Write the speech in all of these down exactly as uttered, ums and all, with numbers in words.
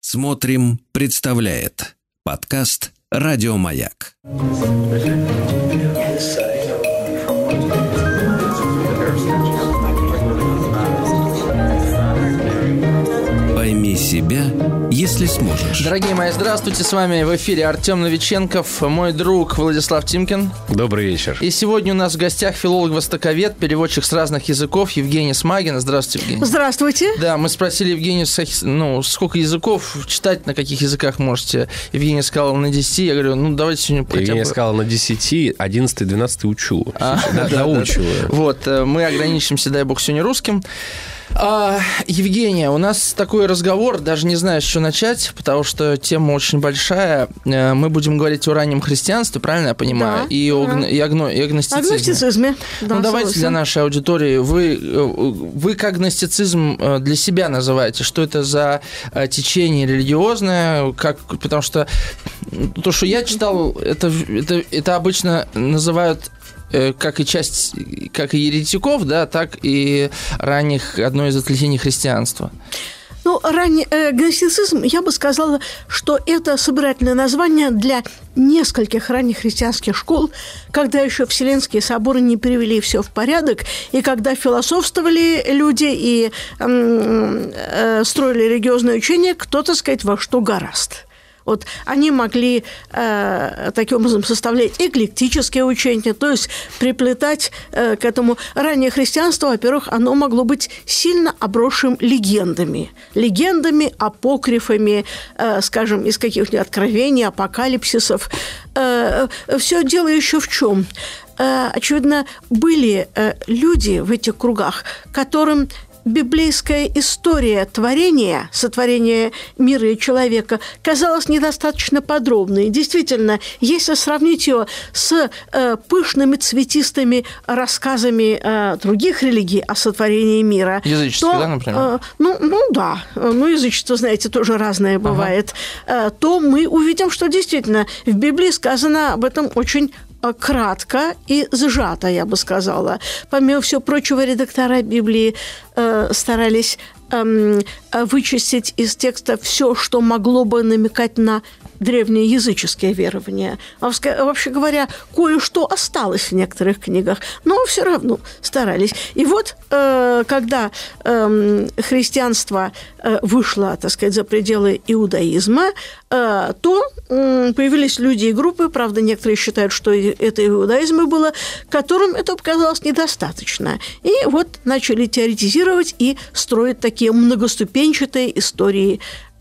Смотрим, представляет подкаст «Радио Маяк». Пойми себя, если сможешь. Дорогие мои, здравствуйте, с вами в эфире Артем Новиченков, мой друг Владислав Тимкин. Добрый вечер. И сегодня у нас в гостях филолог-востоковед, переводчик с разных языков Евгений Смагин. Здравствуйте, Евгений. Здравствуйте. Да, мы спросили Евгению, ну, сколько языков читать, на каких языках можете. Евгений сказал на десяти, я говорю, ну, давайте сегодня хотя бы... Евгений сказал на десяти, одиннадцатый, двенадцатый учу. Доучиваю. Вот, мы ограничимся, дай бог, сегодня русским. А, Евгения, у нас такой разговор, даже не знаю, с чего начать, потому что тема очень большая. Мы будем говорить о раннем христианстве, правильно я понимаю? Да, и, о, да. и, агно, и агностицизме. Агностицизме, да. Ну, давайте для нашей аудитории. Вы, вы как агностицизм для себя называете? Что это за течение религиозное? Как, потому что то, что я читал, это, это, это обычно называют... как и часть, как и еретиков, да, так и ранних, одно из ответвлений христианства. Ну, ранний э, агностицизм, я бы сказала, что это собирательное название для нескольких ранних христианских школ, когда еще Вселенские соборы не привели все в порядок, и когда философствовали люди и э, э, строили религиозное учение, кто, так сказать, во что горазд. Вот они могли э, таким образом составлять эклектические учения, то есть приплетать э, к этому. Раннее христианство, во-первых, оно могло быть сильно обросшим легендами. Легендами, апокрифами, э, скажем, из каких-нибудь откровений, апокалипсисов. Э, все дело еще в чем? Э, очевидно, были э, люди в этих кругах, которым библейская история творения, сотворения мира и человека казалась недостаточно подробной. Действительно, если сравнить ее с э, пышными цветистыми рассказами э, других религий о сотворении мира... Языческие, то, да, например? Э, ну, ну, да. Ну, язычество, знаете, тоже разное бывает. Ага. Э, то мы увидим, что действительно в Библии сказано об этом очень кратко и сжато, я бы сказала. Помимо всего прочего, редактора Библии э, старались э, вычистить из текста все, что могло бы намекать на древние языческие верования. Вообще говоря, кое-что осталось в некоторых книгах, но все равно старались. И вот, э, когда э, христианство э, вышло, так сказать, за пределы иудаизма, э, то э, появились люди и группы, правда, некоторые считают, что это иудаизм было, которым это показалось недостаточно. И вот начали теоретизировать и строить такие многоступенчатые истории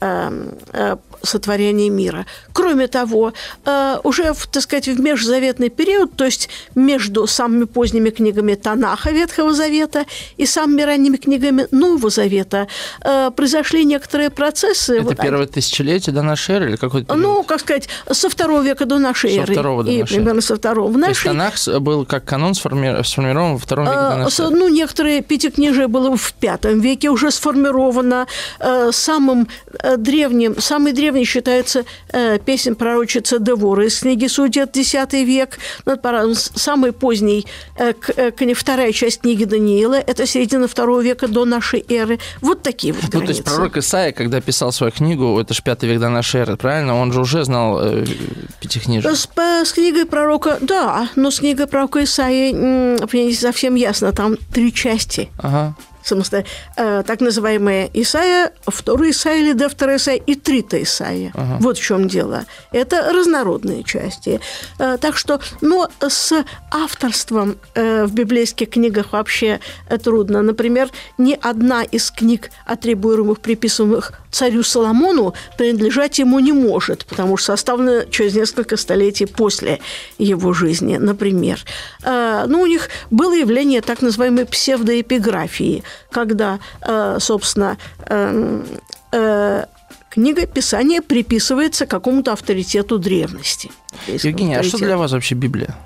сотворения мира. Кроме того, уже, так сказать, в межзаветный период, то есть между самыми поздними книгами Танаха Ветхого Завета и самыми ранними книгами Нового Завета, произошли некоторые процессы. Это вот, первое тысячелетие до нашей эры или какой-то период? Ну, как сказать, со второго века до нашей со эры. Второго до и нашей примерно со второго. В нашей... То есть Танах был как канон сформирован во втором веке до нашей эры? Ну, некоторые пятикнижие было в пятом веке уже сформировано. Самым древним, самый древний считается э, песнь пророчицы Девора из книги Судей, десятый век. Ну, самый поздний, э, к, э, вторая часть книги Даниила, это середина второго века до нашей эры. Вот такие вот границы. Ну, то есть пророк Исаия, когда писал свою книгу, это же пятый век до нашей эры, правильно? Он же уже знал э, пятикнижие. С, с книгой пророка, да, но с книгой пророка Исаии не совсем ясно, там три части. Ага. Самосто... так называемая Исаия, второй Исаия или да, вторая Исаия и третья Исаия. Ага. Вот в чем дело. Это разнородные части. Так что, но с авторством в библейских книгах вообще трудно. Например, ни одна из книг, атрибуируемых, приписываемых царю Соломону, принадлежать ему не может, потому что составлена через несколько столетий после его жизни, например. Ну, у них было явление так называемой псевдоэпиграфии, когда, собственно, книга Писания приписывается какому-то авторитету древности. Евгения, а что для вас вообще Библия?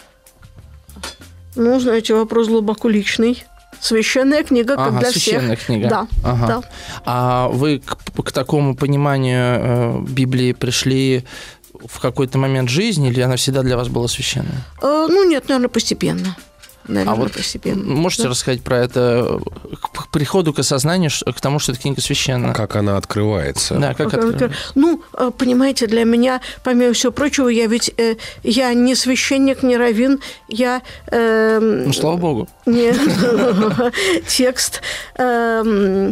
Ну, знаете, вопрос глубоко личный. Священная книга, как ага, для священная всех. Книга. Да, ага. да. А вы к, к такому пониманию э, Библии пришли в какой-то момент жизни, или она всегда для вас была священная? Э, ну, нет, наверное, постепенно. наверное, а вот по себе. Можете да? рассказать про это, к приходу к осознанию, к тому, что это книга священная? Как она открывается? Да, как, как открывается? Ну, понимаете, для меня, помимо всего прочего, я ведь э, я не священник, не раввин, я... Э, ну, слава богу. Не, текст, э,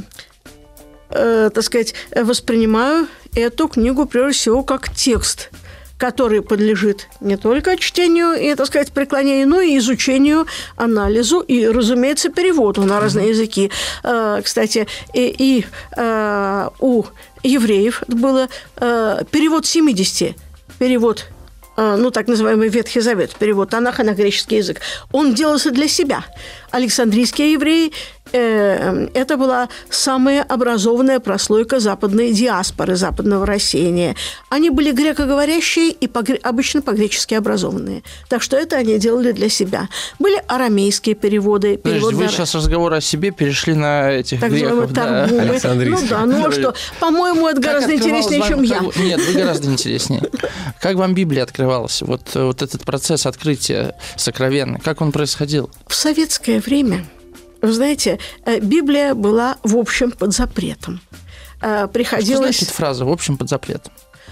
э, так сказать, воспринимаю эту книгу, прежде всего, как текст, который подлежит не только чтению и, так сказать, преклонению, но и изучению, анализу и, разумеется, переводу на разные языки. Кстати, и, и у евреев было перевод семидесяти, перевод, ну, так называемый Ветхий Завет, перевод Танаха на греческий язык. Он делался для себя. Александрийские евреи это была самая образованная прослойка западной диаспоры, западного рассеяния. Они были грекоговорящие и по, обычно по-гречески образованные. Так что это они делали для себя. Были арамейские переводы. Подожди, вы на... сейчас разговор о себе перешли на этих так греков. Да. Ну да, ну что, по-моему, это гораздо интереснее, чем я. Нет, вы гораздо интереснее. Как вам Библия открывалась? Вот, вот этот процесс открытия сокровенный, как он происходил? В советское время... Вы знаете, Библия была, в общем, под запретом. Приходилось... Что значит фраза «в общем, под запретом»?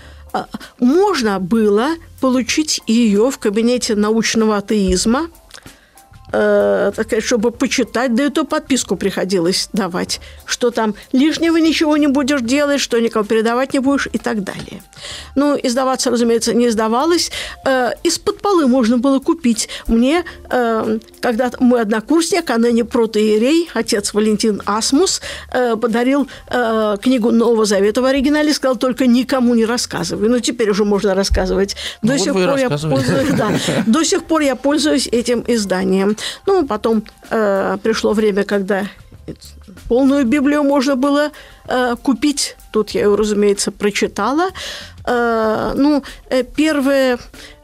Можно было получить ее в кабинете научного атеизма, так сказать, чтобы почитать, да и то подписку приходилось давать, что там лишнего ничего не будешь делать, что никому передавать не будешь и так далее. Ну, издаваться, разумеется, не издавалось. Из-под полы можно было купить. Мне, когда мой однокурсник, а ныне протоиерей, отец Валентин Асмус, подарил книгу Нового Завета в оригинале, сказал, только никому не рассказывай. Ну, теперь уже можно рассказывать. До, ну, сих, вот пор я пользуюсь, да, до сих пор я пользуюсь этим изданием. Ну, потом э, пришло время, когда полную Библию можно было э, купить. Тут я ее, разумеется, прочитала. Э, ну, первое,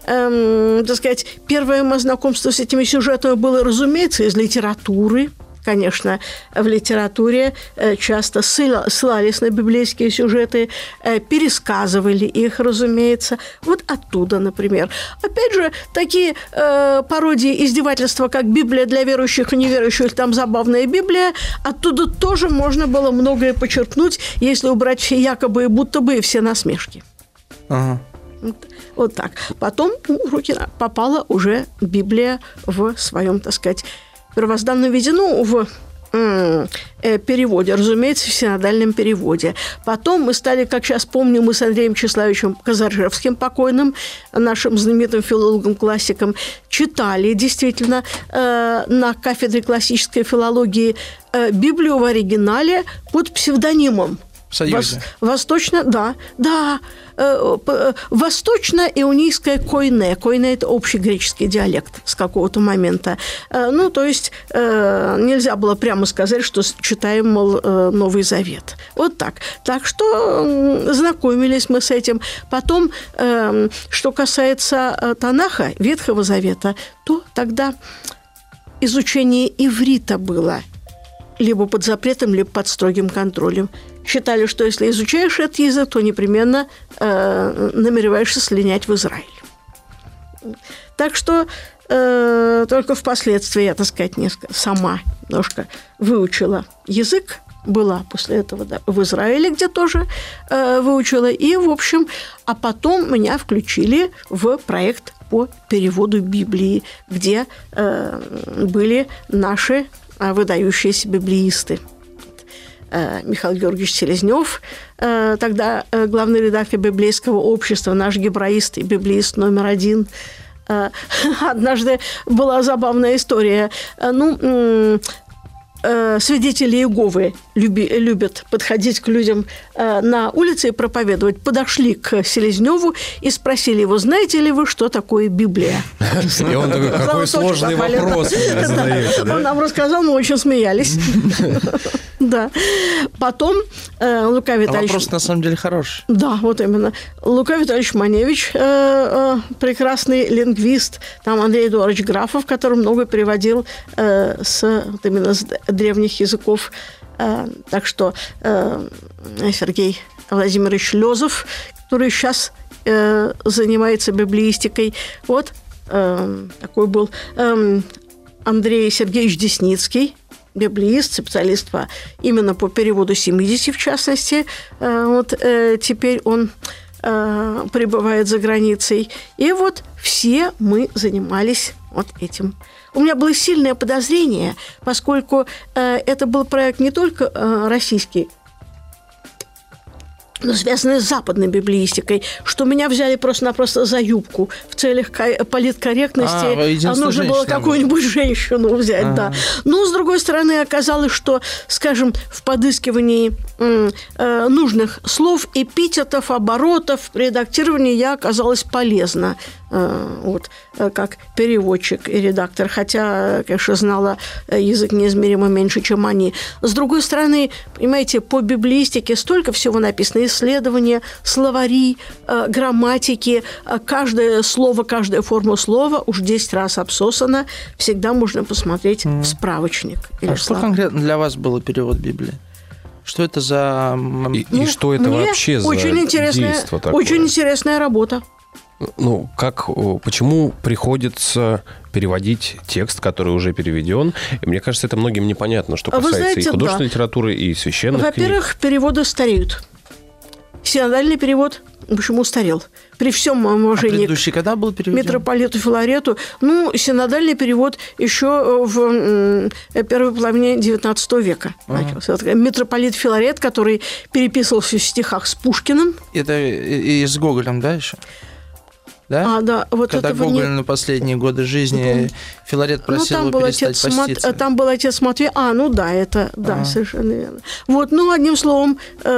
э, так сказать, первое мое знакомство с этими сюжетами было, разумеется, из литературы. Конечно, в литературе часто ссылались на библейские сюжеты, пересказывали их, разумеется. Вот оттуда, например. Опять же, такие э, пародии, издевательства, как «Библия для верующих и неверующих», там «Забавная Библия», оттуда тоже можно было многое почерпнуть, если убрать все якобы и будто бы и все насмешки. Ага. Вот, вот так. Потом ну, в руки попала уже Библия в своем, так сказать, первозданном виде, ну, в э, переводе, разумеется, в синодальном переводе. Потом мы стали, как сейчас помню, мы с Андреем Тщеславовичем Казаржевским, покойным, нашим знаменитым филологом-классиком, читали действительно э, на кафедре классической филологии э, Библию в оригинале под псевдонимом. В Союзе. Вос, восточно, да, да. Э, э, восточно-ионийское койне. Койне – это общий греческий диалект с какого-то момента. Э, ну, то есть, э, нельзя было прямо сказать, что читаем, мол, э, Новый Завет. Вот так. Так что э, знакомились мы с этим. Потом, э, что касается э, Танаха, Ветхого Завета, то тогда изучение иврита было либо под запретом, либо под строгим контролем. Считали, что если изучаешь этот язык, то непременно э, намереваешься слинять в Израиль. Так что э, только впоследствии я, так сказать, несколько, сама немножко выучила язык, была после этого да, в Израиле, где тоже э, выучила, и, в общем, а потом меня включили в проект по переводу Библии, где э, были наши выдающиеся библеисты. Михаил Георгиевич Селезнёв, тогда главный редактор библейского общества, наш гебраист и библеист номер один. Однажды была забавная история. Ну, свидетели Иеговы люби, любят подходить к людям э, на улице и проповедовать. Подошли к Селезнёву и спросили его, знаете ли вы, что такое Библия? И он такой, какой сложный вопрос вы задаете. Он нам рассказал, мы очень смеялись. Да. Потом Лука Витальевич... Вопрос, на самом деле, хороший. Да, вот именно. Лука Витальевич Маневич, прекрасный лингвист, там Андрей Эдуардович Графов, который много переводил с именно с древних языков. Так что Сергей Владимирович Лёзов, который сейчас занимается библеистикой, вот такой был Андрей Сергеевич Десницкий, библеист, специалист по, именно по переводу семидесяти, в частности. Вот теперь он пребывает за границей. И вот все мы занимались вот этим. У меня было сильное подозрение, поскольку это был проект не только российский, но связанные с западной библеистикой, что меня взяли просто-напросто за юбку в целях политкорректности. А, а нужно было какую-нибудь женщину взять, ага. да. Но, с другой стороны, оказалось, что, скажем, в подыскивании э, э, нужных слов, эпитетов, оборотов, при редактировании я оказалась полезна. Вот, как переводчик и редактор, хотя, конечно, знала язык неизмеримо меньше, чем они. С другой стороны, понимаете, по библеистике столько всего написано: исследования, словари, грамматики, каждое слово, каждая форма слова уж десять раз обсосана, всегда можно посмотреть mm. в справочник. А что конкретно для вас было перевод Библии? Что это за... И, ну, и что это вообще за действо такое? Очень интересная работа. Ну, как, почему приходится переводить текст, который уже переведен? И мне кажется, это многим непонятно, что касается знаете, и художественной да. литературы, и священных Во-первых, книг. переводы стареют. Синодальный перевод, почему устарел? При всем моем уважении а предыдущий когда был переведен? Митрополиту Филарету. Ну, синодальный перевод еще в первой половине девятнадцатого века начался. Ага. Митрополит Филарет, который переписывался в стихах с Пушкиным. Это и с Гоголем, да, еще? Да? А, да, вот когда Гоголь не... на последние годы жизни Филарет просил ну, его перестать отец поститься. Мат... Там был отец Матвей. А, ну да, это, да, ага. совершенно верно. Вот, ну, одним словом,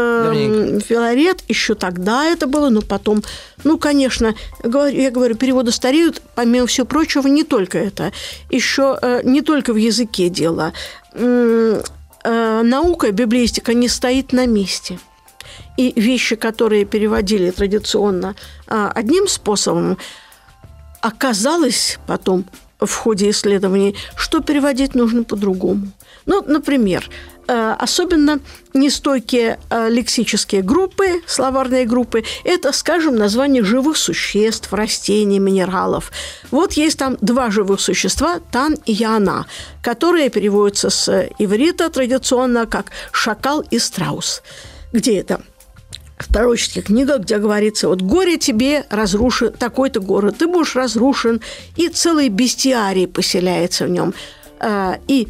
э, Филарет еще тогда это было, но потом, ну, конечно, я говорю, переводы стареют, помимо всего прочего, не только это. Еще э, не только в языке дело. Э, э, наука, библеистика не стоит на месте. И вещи, которые переводили традиционно одним способом, оказалось потом в ходе исследований, что переводить нужно по-другому. Ну, например, особенно нестойкие лексические группы, словарные группы, это, скажем, название живых существ, растений, минералов. Вот есть там два живых существа, Тан и Яна, которые переводятся с иврита традиционно как шакал и страус. Где это? В пророческих книгах, где говорится, вот горе тебе, разрушен такой-то город, ты будешь разрушен, и целый бестиарий поселяется в нем. И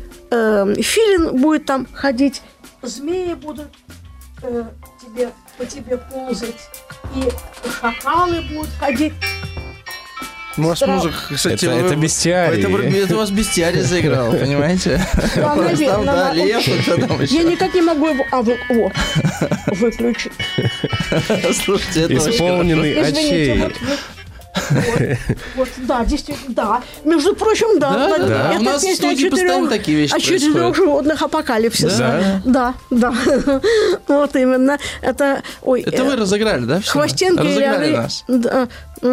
филин будет там ходить, змеи будут тебе, по тебе ползать, и шакалы будут ходить. У вас музыка, кстати, это, вы, это бестиарий. Это, это у вас бестиарий заиграл, понимаете? Да, наверное. Да, лев, я никак не могу его... А, вы, о, выключить. Слушайте, это исполненный очей. Вот, вот, да, действительно, да. Между прочим, да. Да, да, да. Это У нас песня в студии постоянно такие вещи о четырех животных апокалипсиса. Да, да. да. Вот именно. Это, ой, это вы разыграли, да? Все? Хвостенко разыграли или... нас. Да.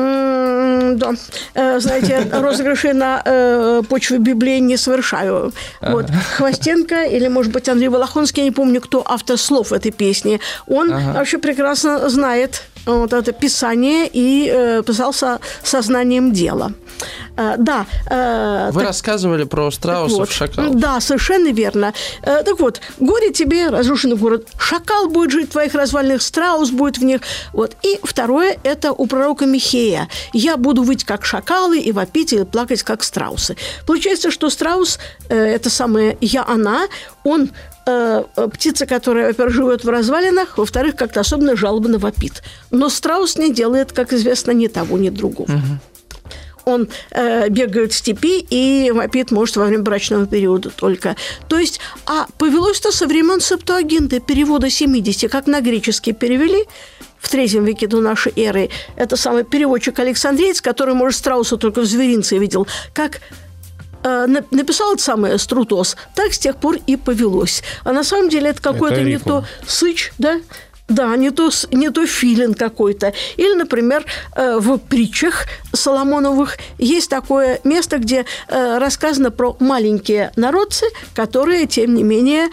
Да. Знаете, розыгрыши на почве Библии не совершаю. Вот. Хвостенко или, может быть, Андрей Волохонский, я не помню, кто автор слов этой песни. Он ага. вообще прекрасно знает вот это писание и э, писал со сознанием дела. Э, да. Э, Вы так, рассказывали про страусов, вот, шакалов. Да, совершенно верно. Э, так вот, горе тебе, разрушенный город. Шакал будет жить в твоих развалинах, страус будет в них. Вот. И второе, это у пророка Михея. Я буду выть, как шакалы, и вопить, и плакать, как страусы. Получается, что страус, э, это самое я, она, он э, птица, которая, во-первых, живет в развалинах, во-вторых, как-то особенно жалобно вопит. Но страус не делает, как известно, ни того, ни другого. Угу. Он э, бегает в степи и вопит, может, во время брачного периода только. То есть, а повелось-то со времен Септуагинты, перевода семидесяти, как на греческий перевели, в третьем веке до нашей эры. Это самый переводчик Александреец, который, может, страуса только в зверинце видел, как э, написал это самое Струтос, так с тех пор и повелось. А на самом деле это какой-то не то сыч, да? Да, не то, не то филин какой-то. Или, например, в притчах Соломоновых есть такое место, где э, рассказано про маленькие народцы, которые, тем не менее,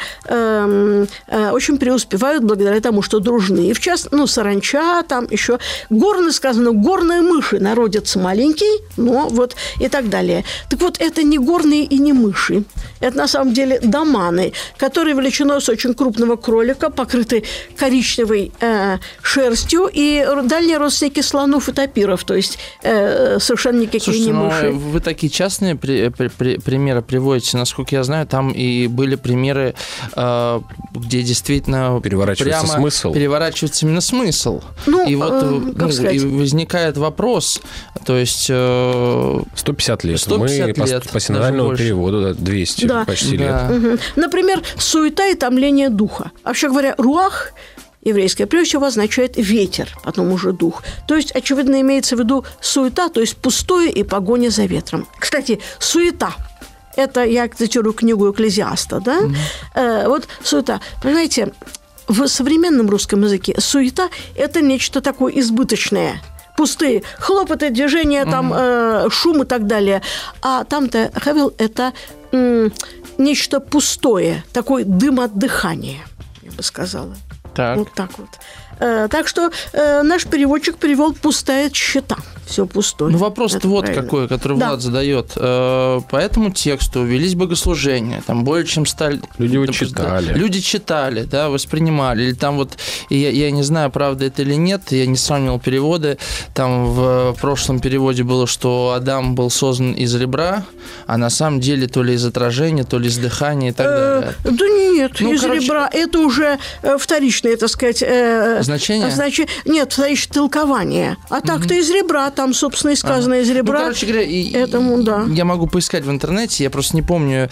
э, э, очень преуспевают благодаря тому, что дружны. И в частности, ну, саранча, там еще горны, сказано, горные мыши народятся маленькие, но вот и так далее. Так вот, это не горные и не мыши. Это, на самом деле, доманы, которые величиной с очень крупного кролика, покрыты коричневой э, шерстью, и дальние родственники слонов и тапиров, то есть э, совершенно никакие Слушайте, не мыши. Ну, вы такие частные при, при, при, примеры приводите. Насколько я знаю, там и были примеры, э, где действительно переворачивается прямо смысл. переворачивается именно смысл. Ну, и вот э, ну, и возникает вопрос, то есть... Э, сто пятьдесят лет. сто пятьдесят Мы лет, по, по синодальному переводу да, двести да. почти да. лет. Угу. Например, суета и томление духа. Вообще говоря, руах еврейское, прежде всего, означает ветер, потом уже дух. То есть, очевидно, имеется в виду суета, то есть пустое и погоня за ветром. Кстати, суета. Это я цитирую книгу Экклезиаста, да? Mm-hmm. Э, вот суета. Понимаете, в современном русском языке суета – это нечто такое избыточное. Пустые хлопоты, движения, mm-hmm. там, э, шум и так далее. А там-то хавел – это м, нечто пустое, такой дым от дыхания, я бы сказала. Так. Вот так вот. Э, так что э, наш переводчик перевел «пустая тщета». Все пустое. Ну, вопрос-то вот правильно. какой, который да. Влад задает. Э, по этому тексту велись богослужения, там более чем стали... Люди вот читали. Люди читали, да, воспринимали. Или там вот, я, я не знаю, правда это или нет, я не сравнивал переводы. Там в прошлом переводе было, что Адам был создан из ребра, а на самом деле то ли из отражения, то ли из дыхания и так далее. Э, да нет, ну, из короче... ребра. Это уже вторичное, так сказать... Э, Значение? Значит, нет, вторичное толкование. А mm-hmm. так-то из ребра, там, собственно, и сказано ага. из ребра. Ну, короче говоря, и, этому, да. я могу поискать в интернете, я просто не помню.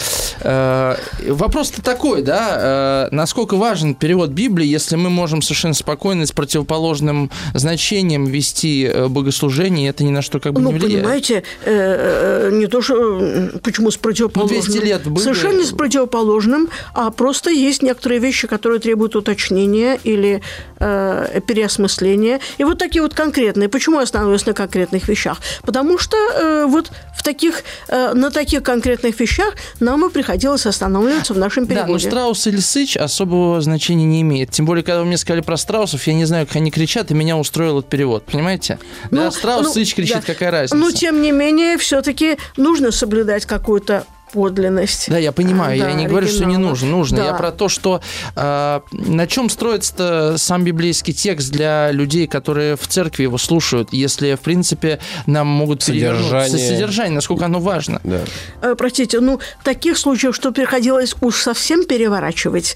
Э, вопрос-то такой, да, э, насколько важен перевод Библии, если мы можем совершенно спокойно с противоположным значением вести богослужение, и это ни на что как бы ну, не влияет. Ну, понимаете, э, не то, что... Почему с противоположным? Ну, двести лет были... Совершенно не с противоположным, а просто есть некоторые вещи, которые требуют уточнения или э, переосмысления. И вот такие вот конкретные. Почему я остановилась на конкретных вещах? Потому что э, вот в таких, э, на таких конкретных вещах нам и приходилось останавливаться в нашем переводе. Да, но Страус или Сыч особого значения не имеет. Тем более, когда вы мне сказали про страусов, я не знаю, как они кричат, и меня устроил этот перевод. Понимаете? Ну, да, Страус, ну, Сыч кричит, да. Какая разница? Но, тем не менее, все-таки нужно соблюдать какую-то подлинность. Да, я понимаю, да, я не говорю, что не нужно, нужно. Да. Я про то, что э, на чем строится сам библейский текст для людей, которые в церкви его слушают, если, в принципе, нам могут перевернуть содержание, насколько оно важно. Да. Э, простите, ну, таких случаев, что приходилось уж совсем переворачивать,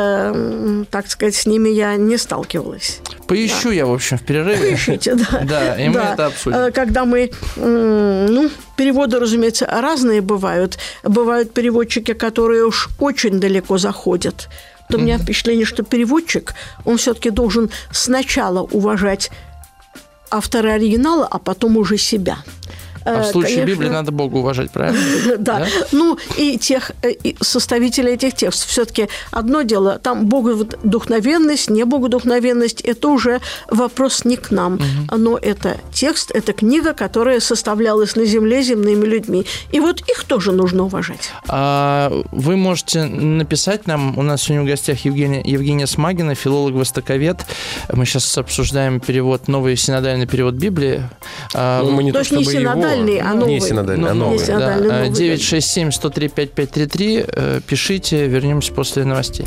э, так сказать, с ними я не сталкивалась. Поищу да. я, в общем, в перерыве. Поищите, да. Да, и мы да. это обсудим. Когда мы, ну, переводы, разумеется, разные бывают. Бывают переводчики, которые уж очень далеко заходят. То mm-hmm. у меня впечатление, что переводчик, он все-таки должен сначала уважать автора оригинала, а потом уже себя. А в случае Конечно. Библии надо Бога уважать, правильно? Да. да. Ну, и тех и составителей этих текстов. Все-таки одно дело, там богодухновенность, не богодухновенность, это уже вопрос не к нам. Угу. Но это текст, это книга, которая составлялась на земле земными людьми. И вот их тоже нужно уважать. А вы можете написать нам, у нас сегодня в гостях Евгения, Евгения Смагина, филолог-востоковед. Мы сейчас обсуждаем перевод, новый синодальный перевод Библии. Ну, мы не то, то, чтобы не его... А новый. Не синодальный, а новый. новый. Да. новый девять шесть семь сто три пять пять три три. Пишите, вернемся после новостей.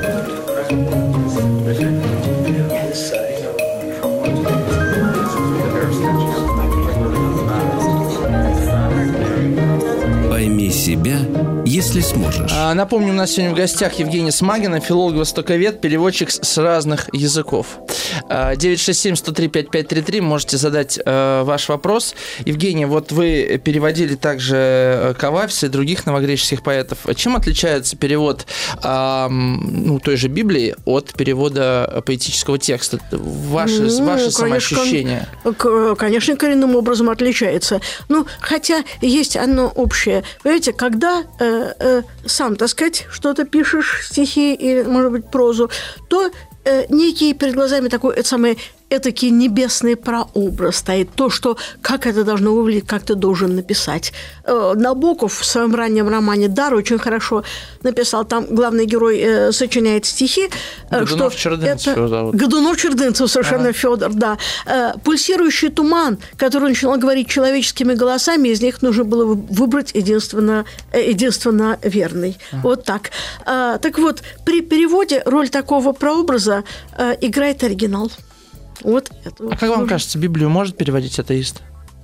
Пойми себя, если сможешь. А, напомню, у нас сегодня в гостях Евгения Смагина, филолог-востоковед, переводчик с разных языков. девять шесть семь сто три пять пять три три. Можете задать э, ваш вопрос. Евгения, вот вы переводили также Кавафиса и других новогреческих поэтов. Чем отличается перевод э, ну, той же Библии от перевода поэтического текста? Ваши, ну, ваши самоощущения? Конечно, коренным образом отличается. Ну, хотя есть одно общее. Понимаете, когда э, э, сам, так сказать, что-то пишешь, стихи или, может быть, прозу, то некий перед глазами такой, это самое, этакий небесный прообраз стоит. То, что, как это должно выглядеть, как ты должен написать. Набоков в своем раннем романе «Дар» очень хорошо написал. Там главный герой э, сочиняет стихи. Годунов-Чердынцев его зовут. Годунов-Чердынцев, совершенно, ага. Федор, да. Э, «Пульсирующий туман», который начинал говорить человеческими голосами, из них нужно было выбрать единственно, единственно верный. Ага. Вот так. Э, так вот, при переводе роль такого прообраза э, играет оригинал. Вот это вот. А как вам кажется, Библию может переводить атеист?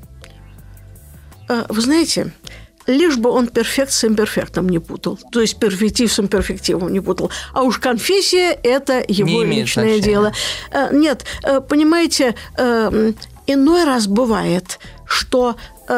Вы знаете, лишь бы он перфект с имперфектом не путал, то есть перфектив с имперфективом не путал. А уж конфессия – это его личное дело. Нет, понимаете, иной раз бывает, что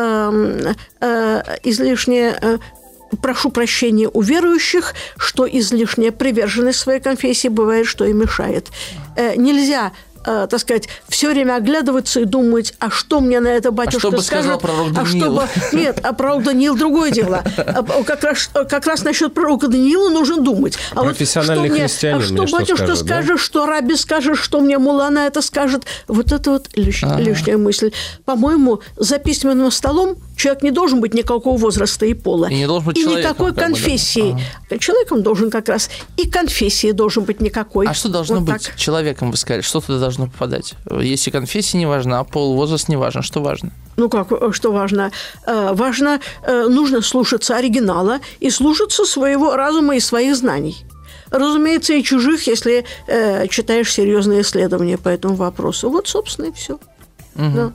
излишнее... Прошу прощения у верующих, что излишняя приверженность своей конфессии бывает, что и мешает. Нельзя... так сказать, все время оглядываться и думать, а что мне на это батюшка а что бы скажет? Сказал пророк Даниил? А что бы... Нет, а пророк Даниил другое дело. Как раз, как раз насчет пророка Даниила нужно думать. А профессиональный вот христианин мне, а что мне батюшка что скажет, скажет, да? что раби скажет, что мне мулла на это скажет? Вот это вот лиш... ага. лишняя мысль. По-моему, за письменным столом человек не должен быть никакого возраста и пола. И не должен быть и человеком. никакой конфессии. Ага. Человеком должен как раз. И конфессии должен быть никакой. А что должно вот быть так. человеком, вы сказали? Что туда должно попадать? Если конфессия не важна, а пол, возраст не важен, что важно? Ну как, что важно? Важно, нужно слушаться оригинала и слушаться своего разума и своих знаний. Разумеется, и чужих, если читаешь серьезные исследования по этому вопросу. Вот, собственно, и все. Угу. Да.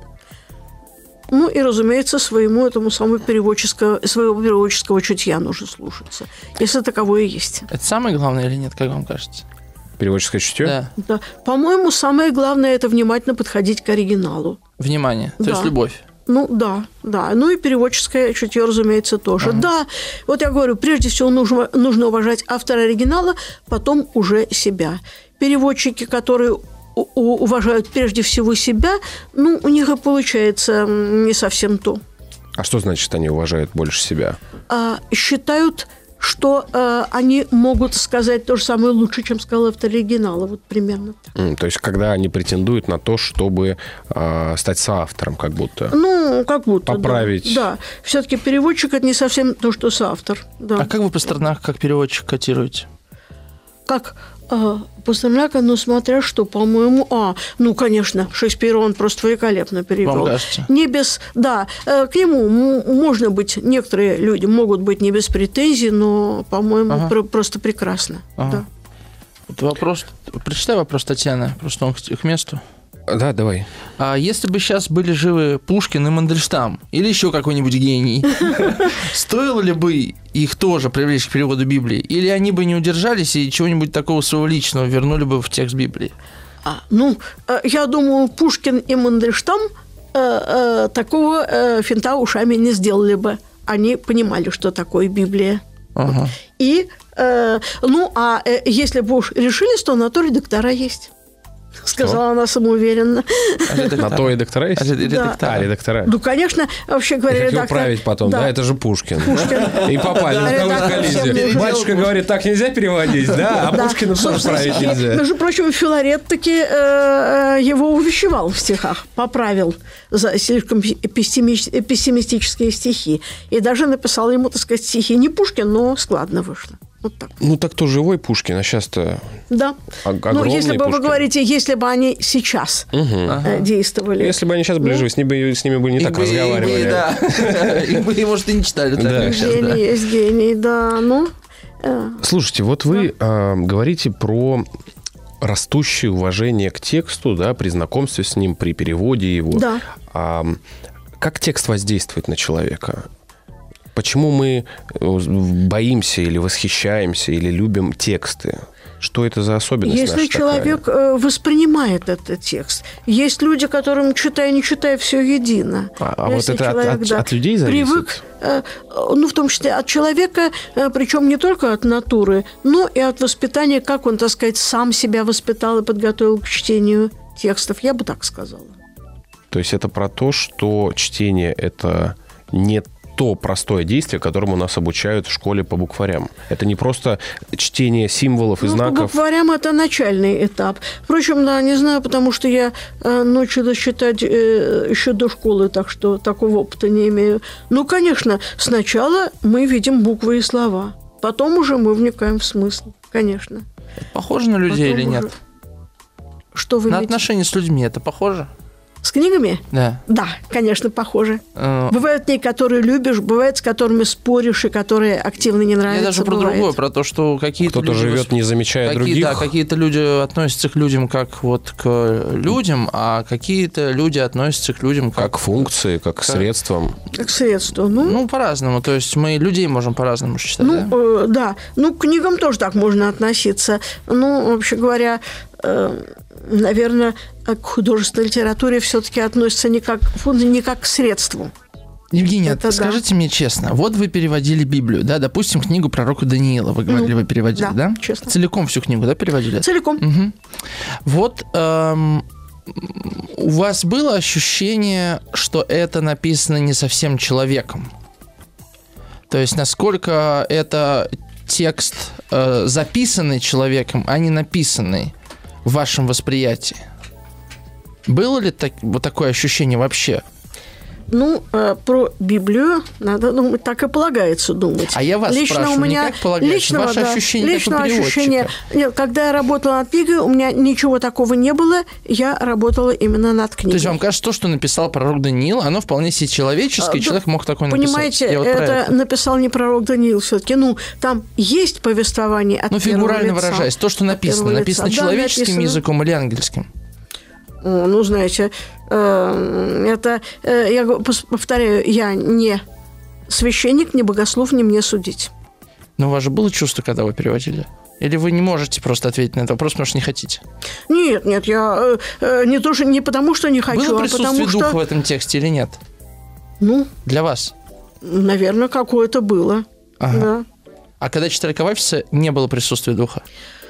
Ну и, разумеется, своему этому самому переводческого, своего переводческого чутья нужно слушаться, если таковое и есть. Это самое главное или нет, как вам кажется? Переводческое чутье? Да. да. По-моему, самое главное – это внимательно подходить к оригиналу. Внимание, то да. есть любовь. Ну, да, да. Ну, и переводческое чутье, разумеется, тоже. Ага. Да, вот я говорю, прежде всего нужно, нужно уважать автора оригинала, потом уже себя. Переводчики, которые уважают прежде всего себя, ну, у них и получается не совсем то. А что значит, они уважают больше себя? А, считают... что э, они могут сказать то же самое лучше, чем сказал автор оригинала. Вот примерно так. Mm, то есть, когда они претендуют на то, чтобы э, стать соавтором, как будто. Ну, как будто, поправить. Да. да. Все-таки переводчик – это не совсем то, что соавтор. Да. А как вы Пастернака как переводчик котируете? Как э, Пастернака, ну, смотря что, по-моему... А, ну, конечно, Шекспира он просто великолепно перевел. Вам кажется? Не без... Да, э, к нему можно быть... Некоторые люди могут быть не без претензий, но, по-моему, ага. про- просто прекрасно. Ага. Да. Вот вопрос... Прочитай вопрос Татьяны, просто он к, к месту. Да, давай. А если бы сейчас были живы Пушкин и Мандельштам, или еще какой-нибудь гений, стоило ли бы их тоже привлечь к переводу Библии? Или они бы не удержались и чего-нибудь такого своего личного вернули бы в текст Библии? А, ну, я думаю, Пушкин и Мандельштам э, э, такого э, финта ушами не сделали бы. Они понимали, что такое Библия. Ага. И, э, ну, а э, если бы уж решились, то на то редактора есть. Сказала она самоуверенно. А на то и доктора есть? А редактора. А, редактора. Ну, конечно, вообще говоря, редактор... редактор... править потом, да. да, это же Пушкин. Пушкин. И попали на какую-то коллизию. Батюшка говорит, так нельзя переводить, да, а да. Пушкина тоже править нельзя. Между прочим, Филарет таки э, его увещевал в стихах, поправил за слишком пессимистические стихи. И даже написал ему, так сказать, стихи не Пушкин, но складно вышло. Вот так. Ну, так то живой Пушкин, а сейчас-то да. огромный Ну, если бы Пушкин. Вы говорите, если бы они сейчас угу. ага. действовали. Если бы они сейчас были ну, живы, с ними, с ними бы не так бы, разговаривали. И, да. Их бы, может, и не читали. Так, да. Гений да. есть гений, да. Ну, э. Слушайте, вот вы да. э, говорите про растущее уважение к тексту, да, при знакомстве с ним, при переводе его. Да. А, как текст воздействует на человека? Почему мы боимся или восхищаемся, или любим тексты? Что это за особенность Если наша человек такая? воспринимает этот текст. Есть люди, которым, читая, не читая, все едино. А, а вот это человек, от, от, да, от людей зависит? Привык, ну, в том числе от человека, причем не только от натуры, но и от воспитания, как он, так сказать, сам себя воспитал и подготовил к чтению текстов. Я бы так сказала. То есть это про то, что чтение – это не то простое действие, которому нас обучают в школе по букварям. Это не просто чтение символов и ну, знаков. По букварям это начальный этап. Впрочем, да, не знаю, потому что я э, научилась читать э, еще до школы, так что такого опыта не имею. Ну, конечно, сначала мы видим буквы и слова. Потом уже мы вникаем в смысл, конечно. Похоже на людей Потом или уже... нет? Что вы На имеете? отношения с людьми это похоже? С книгами? Да. Да, конечно, похоже. Э, Бывают книги, которые любишь, бывают, с которыми споришь, и которые активно не нравятся. Я даже про бывает. другое, про то, что какие-то Кто-то люди живет, восп- не замечая какие, других. Да, какие-то люди относятся к людям как вот к людям, а какие-то люди относятся к людям как... Как к функции, как к средствам. Как средство. Ну, Ну, по-разному. То есть мы людей можем по-разному считать, ну да? э, да. Ну, к книгам тоже так можно относиться. Ну, вообще говоря, э, наверное, к художественной литературе все-таки относится не как, не как к средству. Евгения, Это скажите мне честно, вот вы переводили Библию, да, допустим, книгу пророка Даниила, вы говорили, Ну, вы переводили, да, да? честно. Целиком всю книгу, да, переводили? Целиком. Мгм. Вот эм, у вас было ощущение, что это написано не совсем человеком? То есть насколько это текст э, записанный человеком, а не написанный в вашем восприятии? Было ли так, вот такое ощущение вообще? Ну, э, про Библию надо думать, так и полагается думать. А я вас спрашиваю, не как полагается, личного, ваше да, ощущение личного как у переводчика. ощущения. Нет, когда я работала над книгой, у меня ничего такого не было, я работала именно над книгой. То есть вам кажется, то, что написал пророк Даниил, оно вполне себе человеческое, А, человек да, мог такое написать? Понимаете, Я вот про это написал не пророк Даниил все-таки. Ну, там есть повествование от Ну, первого фигурально лица. выражаясь, то, что От написано, первого написано лица. Да, человеческим написано. языком или ангельским? О, ну, знаете, э, это, э, я го- пос- повторяю, я не священник, не богослов, не мне судить. Но у вас же было чувство, когда вы переводили? Или вы не можете просто ответить на этот вопрос, потому что не хотите? Нет, нет, я э, э, не то, что не потому, что не хочу, Было а присутствие потому духа что, в этом тексте или нет? ну, Для вас? наверное, какое-то было. Ага. Да. А когда читали Кавафиса, не было присутствия духа?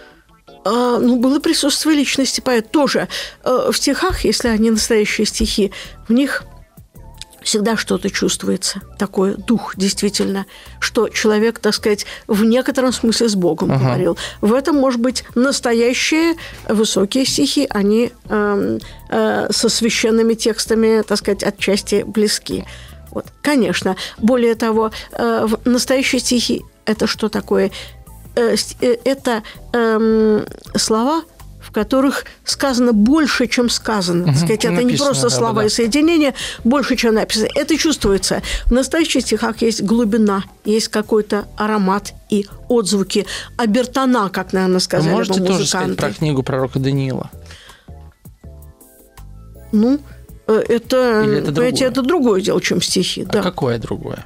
А, ну, было присутствие личности поэта тоже. Э, в стихах, если они настоящие стихи, в них всегда что-то чувствуется, такой дух, действительно, что человек, так сказать, в некотором смысле с Богом Ага. говорил. В этом, может быть, настоящие высокие стихи, они эм, э, со священными текстами, так сказать, отчасти близки. Вот. Конечно. Более того, э, в- настоящие стихи – это что такое? Э, ст- э, это эм, слова, в которых сказано больше, чем сказано. Так Мгм, сказать, чем это не написано, просто да, слова да, да. и соединения, больше, чем написано. Это чувствуется. В настоящих стихах есть глубина, есть какой-то аромат и отзвуки. Обертона, как, наверное, Вы сказали бы можете тоже сказать музыканты. про книгу пророка Даниила? Ну, э, это, Или это понимаете, другое? это другое дело, чем стихи. А Да. какое другое?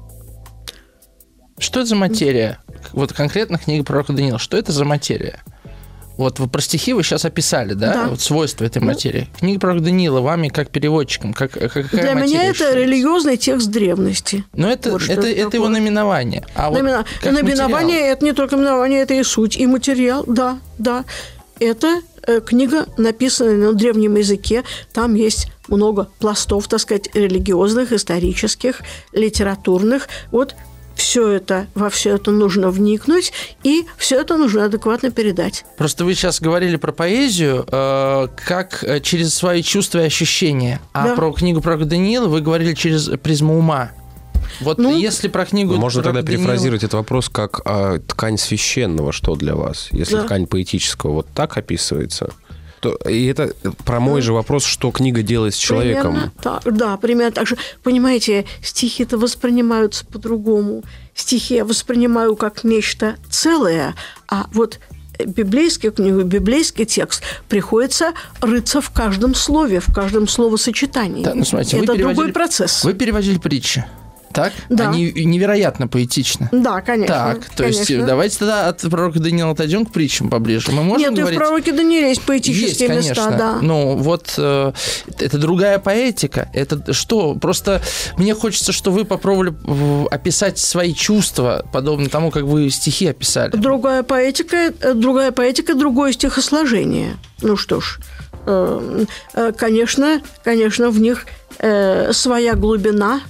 Что это за материя? Вот конкретно книга пророка Даниила. Что это за материя? Вот вы про стихи вы сейчас описали, да? Да. Вот свойства этой материи. Книга пророка Даниила вами как переводчиком, как, как какая Для материя меня это считается? религиозный текст древности. Но это, Вот что это, это это его такое. наименование. А вот Номина- как Наименование материал? – это не только наименование, это и суть, и материал. Да, да. Это э, книга, написанная на древнем языке. Там есть много пластов, так сказать, религиозных, исторических, литературных. Вот все это, во все это нужно вникнуть, и все это нужно адекватно передать. Просто вы сейчас говорили про поэзию э, как э, через свои чувства и ощущения. А Да. про книгу пророка Даниила вы говорили через призму ума. Вот Ну, если про книгу Можно пророка тогда Даниила- перефразировать этот вопрос как а, ткань священного, что для вас? Если Да. ткань поэтического вот так описывается, то и это про мой же вопрос, что книга делает с человеком. Примерно так, да, примерно так же. Понимаете, стихи-то воспринимаются по-другому. Стихи я воспринимаю как нечто целое, а вот библейскую книгу, библейский текст приходится рыться в каждом слове, в каждом словосочетании. Да, ну, смотрите, вы Это переводили- другой процесс. Вы переводили притчи, так? Да. Они невероятно поэтичны. Да, конечно. Так, то есть конечно. давайте тогда от пророка Даниила отойдем к притчам поближе. Мы можем Нет, и в говорить... пророке Данииле есть поэтические Есть, места, конечно. да. Ну, вот э, это другая поэтика. Это что? Просто мне хочется, что вы попробовали э, описать свои чувства, подобно тому, как вы стихи описали. Другая поэтика, э, другая поэтика, другое стихосложение. Ну что ж, э, э, конечно, конечно, в них э, своя глубина,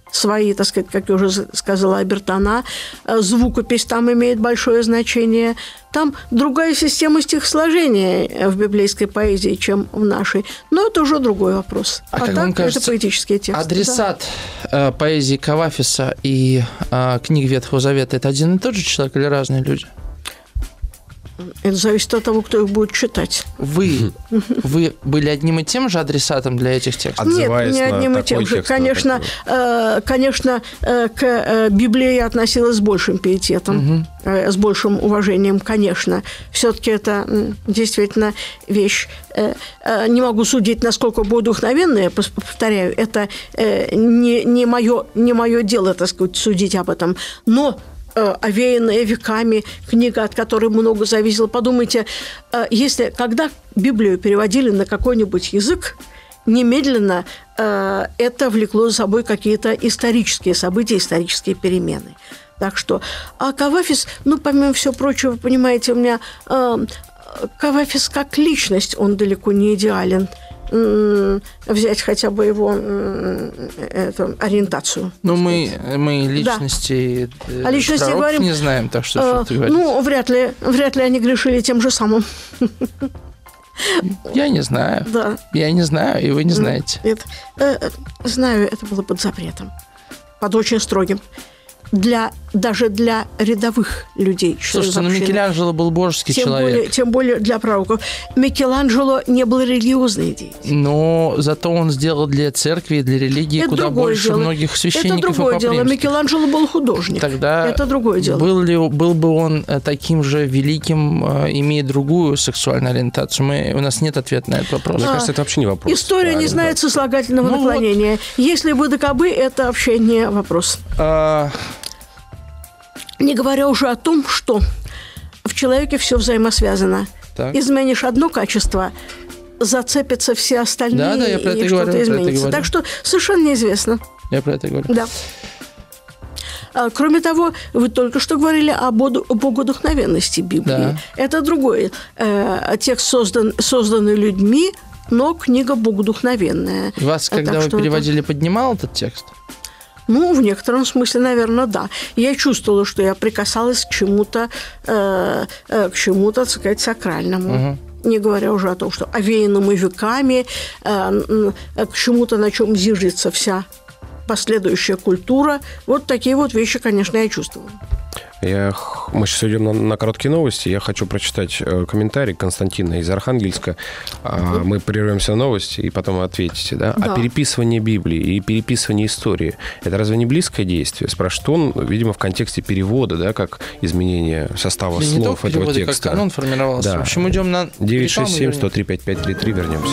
свои, так сказать, как я уже сказала, обертона, звукопись там имеет большое значение. Там другая система стихосложения в библейской поэзии, чем в нашей. Но это уже другой вопрос. А, а как так, вам кажется, это поэтические тексты. адресат да. поэзии Кавафиса и а, книг Ветхого Завета – это один и тот же человек или разные люди? Это зависит от того, кто их будет читать. Вы, вы были одним и тем же адресатом для этих текстов? Отзываясь Нет, не одним и тем же. текст, Конечно, э, конечно э, к э, Библии я относилась с большим пиететом, угу. э, с большим уважением, конечно. Все-таки это э, действительно вещь. Э, э, не могу судить, насколько вдохновенная, повторяю, это э, не, не, мое, не мое дело, так сказать, судить об этом. Но овеянная веками, книга, от которой много зависело. Подумайте, если когда Библию переводили на какой-нибудь язык, немедленно это влекло за собой какие-то исторические события, исторические перемены. Так что, а Кавафис, ну, помимо всего прочего, понимаете, у меня Кавафис как личность, он далеко не идеален. Взять хотя бы его эту ориентацию. Ну, мы, мы личности, да. а личности говорим, не знаем, так что, что ты говоришь. Ну, вряд ли, вряд ли они грешили тем же самым. Я не знаю. Да. Я не знаю, и вы не знаете. Нет. Знаю, это было под запретом. Под очень строгим. Для, даже для рядовых людей. Слушайте, ну Микеланджело был божеский тем человек. Более, тем более для пророков. Микеланджело не был религиозной деятелью. Но зато он сделал для церкви и для религии это куда больше дело. многих священников. Это другое и дело. Микеланджело был художник. Тогда это другое дело. Был, ли, был бы он таким же великим, имея другую сексуальную ориентацию? Мы, у нас нет ответа на этот вопрос. Мне а, кажется, это вообще не вопрос. История правильно. Не знает сослагательного ну наклонения. Вот. Если бы докобы, это вообще не вопрос. А... Не говоря уже о том, что в человеке все взаимосвязано. Так. Изменишь одно качество, зацепятся все остальные, да, да, я про это и говорю, что-то изменится. Так что совершенно неизвестно. Я про это говорю. Да. А, кроме того, вы только что говорили о богодухновенности Библии. Да. Это другой э, текст, создан, созданный людьми, но книга богодухновенная. Вас, когда так вы переводили, это... поднимал этот текст? Ну, в некотором смысле, наверное, да. Я чувствовала, что я прикасалась к чему-то, э, э, к чему-то, так сказать, сакральному. Угу. Не говоря уже о том, что овеянному веками, э, э, к чему-то, на чем зиждется вся последующая культура. Вот такие вот вещи, конечно, я чувствовала. Я, мы сейчас идем на, на короткие новости. Я хочу прочитать э, комментарий Константина из Архангельска. А, мы прервемся на новости, и потом ответите. Да? Да. А переписывание Библии и переписывание истории – это разве не близкое действие? Спрашивает он, видимо, в контексте перевода, да, как изменение состава да слов этого переводы, текста. Как канон формировался. Да. В общем, идем на... девять шесть семь сто три пять пять три три. Вернемся.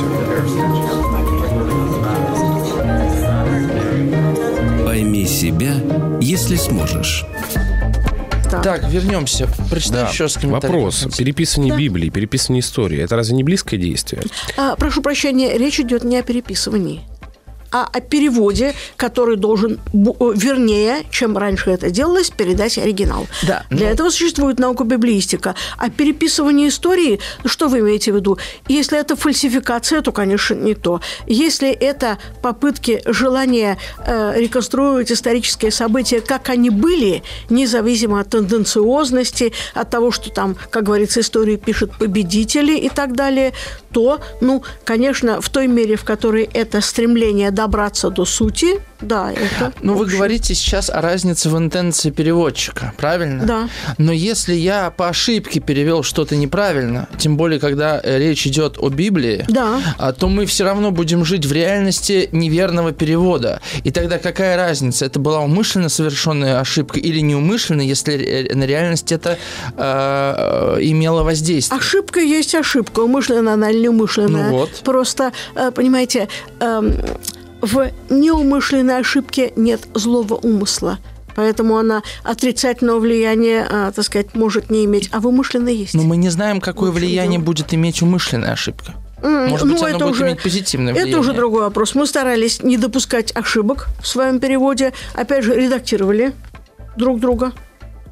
Пойми себя, если сможешь. Так, так вернемся. Прочитай да. еще раз комментарий. Вопрос. Переписывание да. Библии, переписывание истории. Это разве не близкое действие? А, прошу прощения, речь идет не о переписывании, а о переводе, который должен, вернее, чем раньше это делалось, передать оригинал. Да, Для но... этого существует наука библеистика. А переписывание истории, что вы имеете в виду? Если это фальсификация, то, конечно, не то. Если это попытки, желания э, реконструировать исторические события, как они были, независимо от тенденциозности, от того, что там, как говорится, историю пишут победители и так далее, то, ну, конечно, в той мере, в которой это стремление добраться до сути, да, это... Ну, вы говорите сейчас о разнице в интенции переводчика, правильно? Да. Но если я по ошибке перевел что-то неправильно, тем более, когда речь идет о Библии, да. то мы все равно будем жить в реальности неверного перевода. И тогда какая разница? Это была умышленно совершенная ошибка или неумышленно, если на реальность это э, имело воздействие? Ошибка есть ошибка, умышленная она или неумышленная. Ну вот. Просто, понимаете... Э, В неумышленной ошибке нет злого умысла, поэтому она отрицательного влияния, а, так сказать, может не иметь, а в умышленной есть. Но мы не знаем, какое влияние будет иметь умышленная ошибка. Может ну, быть, она будет уже, иметь позитивное влияние. Это уже другой вопрос. Мы старались не допускать ошибок в своем переводе. Опять же, редактировали друг друга.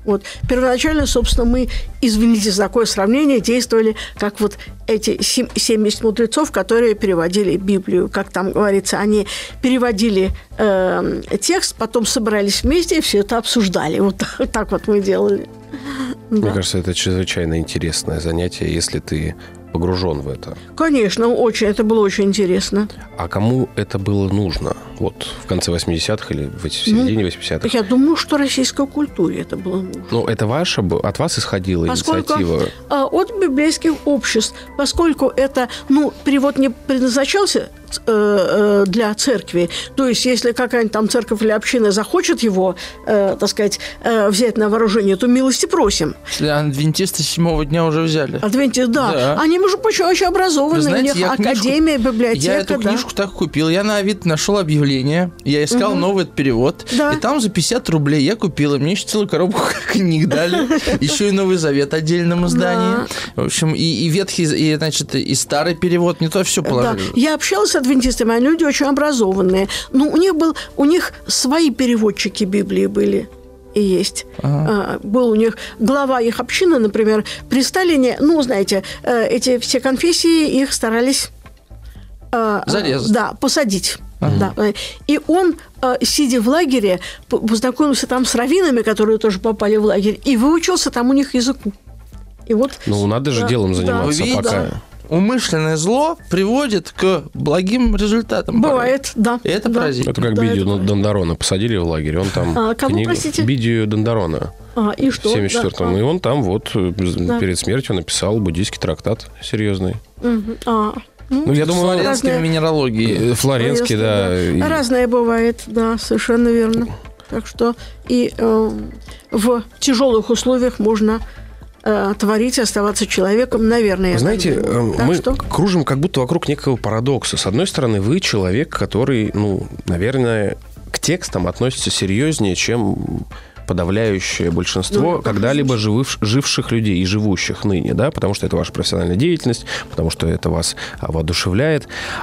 Вот. Первоначально, собственно, мы, извините за такое сравнение, действовали как вот эти семьдесят мудрецов, которые переводили Библию. Как там говорится, они переводили э, текст, потом собрались вместе и все это обсуждали. Вот так, так вот мы делали. Мне Да. кажется, это чрезвычайно интересное занятие, если ты погружен в это. Конечно, очень, это было очень интересно. А кому это было нужно? Вот в конце восьмидесятых или в середине восьмидесятых? Я думаю, что российской культуре это было нужно. Ну, это ваша, б- от вас исходила Поскольку, инициатива? а, от библейских обществ, поскольку это, ну, перевод не предназначался э, э, для церкви, то есть если какая-нибудь там церковь или община захочет его, э, так сказать, э, взять на вооружение, то милости просим. Адвентисты седьмого дня уже взяли. Адвентисты, да. Да. Они, между прочим, очень образованные, Вы знаете, у них я книжку- академия, библиотека. Я эту да. книжку так купил. Я на Авито нашел объявление. Я искал новый перевод. Да. И там за пятьдесят рублей я купил. И мне еще целую коробку книг дали. Еще и Новый Завет в отдельном издании. В общем, и, и ветхий, и, значит, и старый перевод. Не то все Да. положили. Я общалась с адвентистами, они люди очень образованные. Ну, у них был, у них свои переводчики Библии были. И есть. Ага. А, был у них глава их общины, например, при Сталине, ну, знаете, э, эти все конфессии их старались э, Зарезать. Да, посадить. Да. И он, э, сидя в лагере, по- познакомился там с раввинами, которые тоже попали в лагерь, и выучился там у них языку. И вот, Ну, надо же да, делом да. заниматься, Вы видите, пока... умышленное зло приводит к благим результатам. бывает, да. И это да. поразительно. Это как Да, Бидию это- Дондорона посадили в лагерь, он там... А, кого, книгу- простите? Бидию Дондорона А, и что? в семьдесят четвёртом. Да. И он там вот э, Да. перед смертью написал буддийский трактат серьезный. Мгм. А, Ну, я С думаю, флоренскими разные- минералогией. э, Флоренский, да. и- Разное бывает, да, совершенно верно. Так что и э, в тяжелых условиях можно э, творить, оставаться человеком, наверное. я Вы знаете, так э, думаю. Так мы что? кружим как будто вокруг некого парадокса. С одной стороны, вы человек, который, ну, наверное, к текстам относится серьезнее, чем подавляющее большинство Ну, когда-либо живыв- живших людей и живущих ныне, да, потому что это ваша профессиональная деятельность, потому что это вас а, воодушевляет.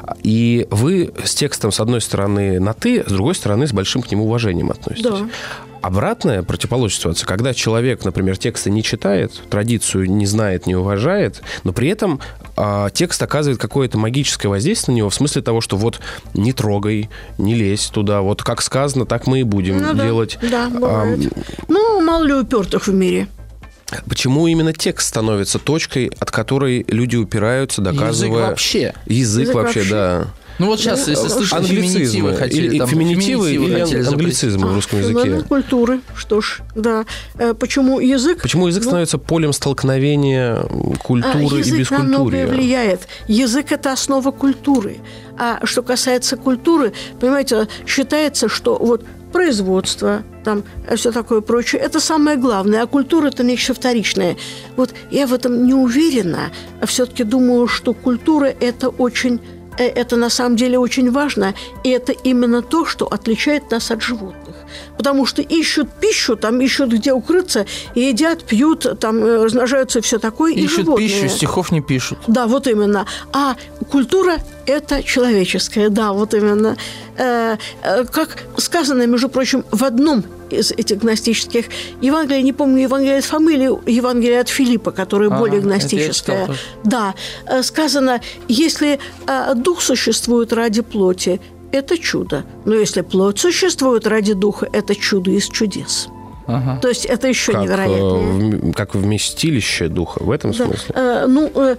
И вы с текстом, с одной стороны, на «ты», с другой стороны, с большим к нему уважением относитесь. Да. Обратная противоположная ситуация, когда человек, например, тексты не читает, традицию не знает, не уважает, но при этом а, текст оказывает какое-то магическое воздействие на него в смысле того, что вот не трогай, не лезь туда, вот как сказано, так мы и будем Ну да, делать. да, А, бывает. Ну, мало ли упертых в мире. почему именно текст становится точкой, от которой люди упираются, доказывая... Язык вообще. Язык, Язык вообще, вообще. да. Ну вот сейчас, если слышать Англицизмы. феминитивы хотели, Или там, феминитивы, или хотели запретить. англицизмы в русском Феномен языке. культуры. Что ж, да. Э, Почему язык? Почему язык Ну, становится полем столкновения а, культуры и язык на многое бескультурья? влияет. Язык – это основа культуры. А что касается культуры, понимаете, считается, что вот производство, там все такое прочее, это самое главное, а культура – это нечто вторичное. Вот я в этом не уверена, а все-таки думаю, что культура – это очень, э, это на самом деле очень важно, и это именно то, что отличает нас от животных. Потому что ищут пищу, там ищут где укрыться, и едят, пьют, там э, размножаются и все такое, и Ищут животные. пищу, стихов не пишут. Да, вот именно. А культура – это человеческая, да, вот именно. Э, э, как сказано, между прочим, в одном из этих гностических Евангелий, не помню Евангелие от Фомы или Евангелие от Филиппа, которое Ага, более это я читал гностическое. тоже. Да, э, сказано, если э, дух существует ради плоти, это чудо. Но если плоть существует ради духа, это чудо из чудес. Ага. То есть это еще Как, э, невероятнее. в- как вместилище духа, в этом Да. смысле? Э, ну, э,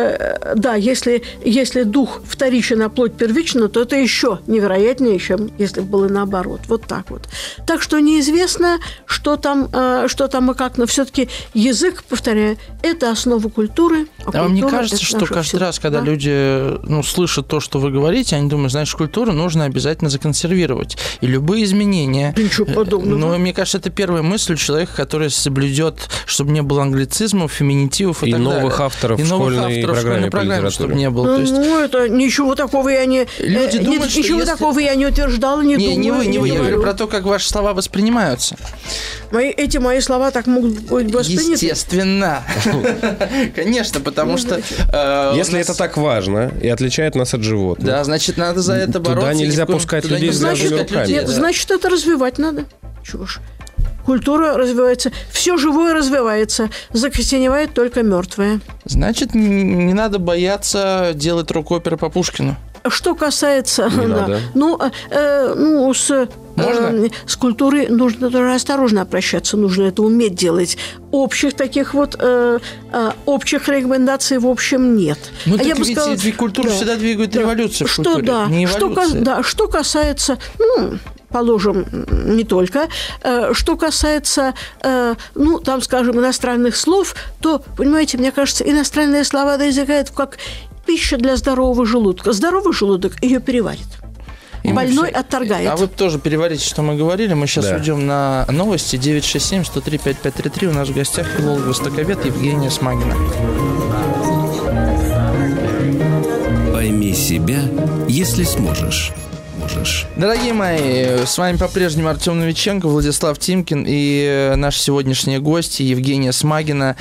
э, да, если, если дух вторичен, а плоть первична, то это еще невероятнее, чем если бы было наоборот. Вот так вот. Так что неизвестно, что там, э, что там и как, но все-таки язык, повторяю, это основа культуры. А, А вам не культура – кажется, это что наше каждый всё? раз, когда Да. люди ну, слышат то, что вы говорите, они думают, знаешь, культуру нужно обязательно законсервировать. И любые изменения... Да ничего подобного. Ну, мне кажется, это первая мысль человека, который соблюдет, чтобы не было англицизмов, феминитивов и, И так новых далее. авторов и в новых школьной авторов в программе школьной по программе, литературе. чтобы не было. Ну, То есть, ну, это ничего такого я не... Люди э, думают, не- что ничего если- такого я не утверждала, не, не, думаю. не вы, не и вы, я говорю. говорю про то, как ваши слова воспринимаются. Мои, эти мои слова так могут быть восприняты. Естественно. Конечно, потому что... э, у Если нас- это так важно и отличает нас от животных, Да, значит, надо за это Туда бороться. нельзя Ни в коем- пускать туда людей нельзя с Значит, разводными пускать руками. людей, нет, да. значит, это развивать надо. Чего ж. культура развивается, все живое развивается, закостеневает только мертвое. Значит, не надо бояться делать рок-оперы по Пушкину. Что касается, Не да, надо. ну, э, ну с, э, с культурой нужно тоже осторожно обращаться, нужно это уметь делать. Общих таких вот э, э, общих рекомендаций в общем нет. Ну, а так я бы ведь сказала, ведь культуру да, всегда двигают да, революции в что, культуре, да, не что, эволюция. да, что касается, ну, положим, не только. Э, что касается, э, ну, там, скажем, иностранных слов, то, понимаете, мне кажется, иностранные слова до языка – это как пища для здорового желудка. Здоровый желудок ее переварит. И больной все... отторгает. А вы тоже переварите, что мы говорили. Мы сейчас Да. уйдем на новости. девять шесть семь сто три пять пять три три. У нас в гостях филолог-востоковед Евгения Смагина. Пойми себя, если сможешь. Можешь. Дорогие мои, с вами по-прежнему Артем Новиченко, Владислав Тимкин и наши сегодняшние гости Евгения Смагина,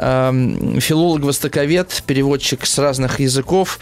э, филолог-востоковед, переводчик с разных языков.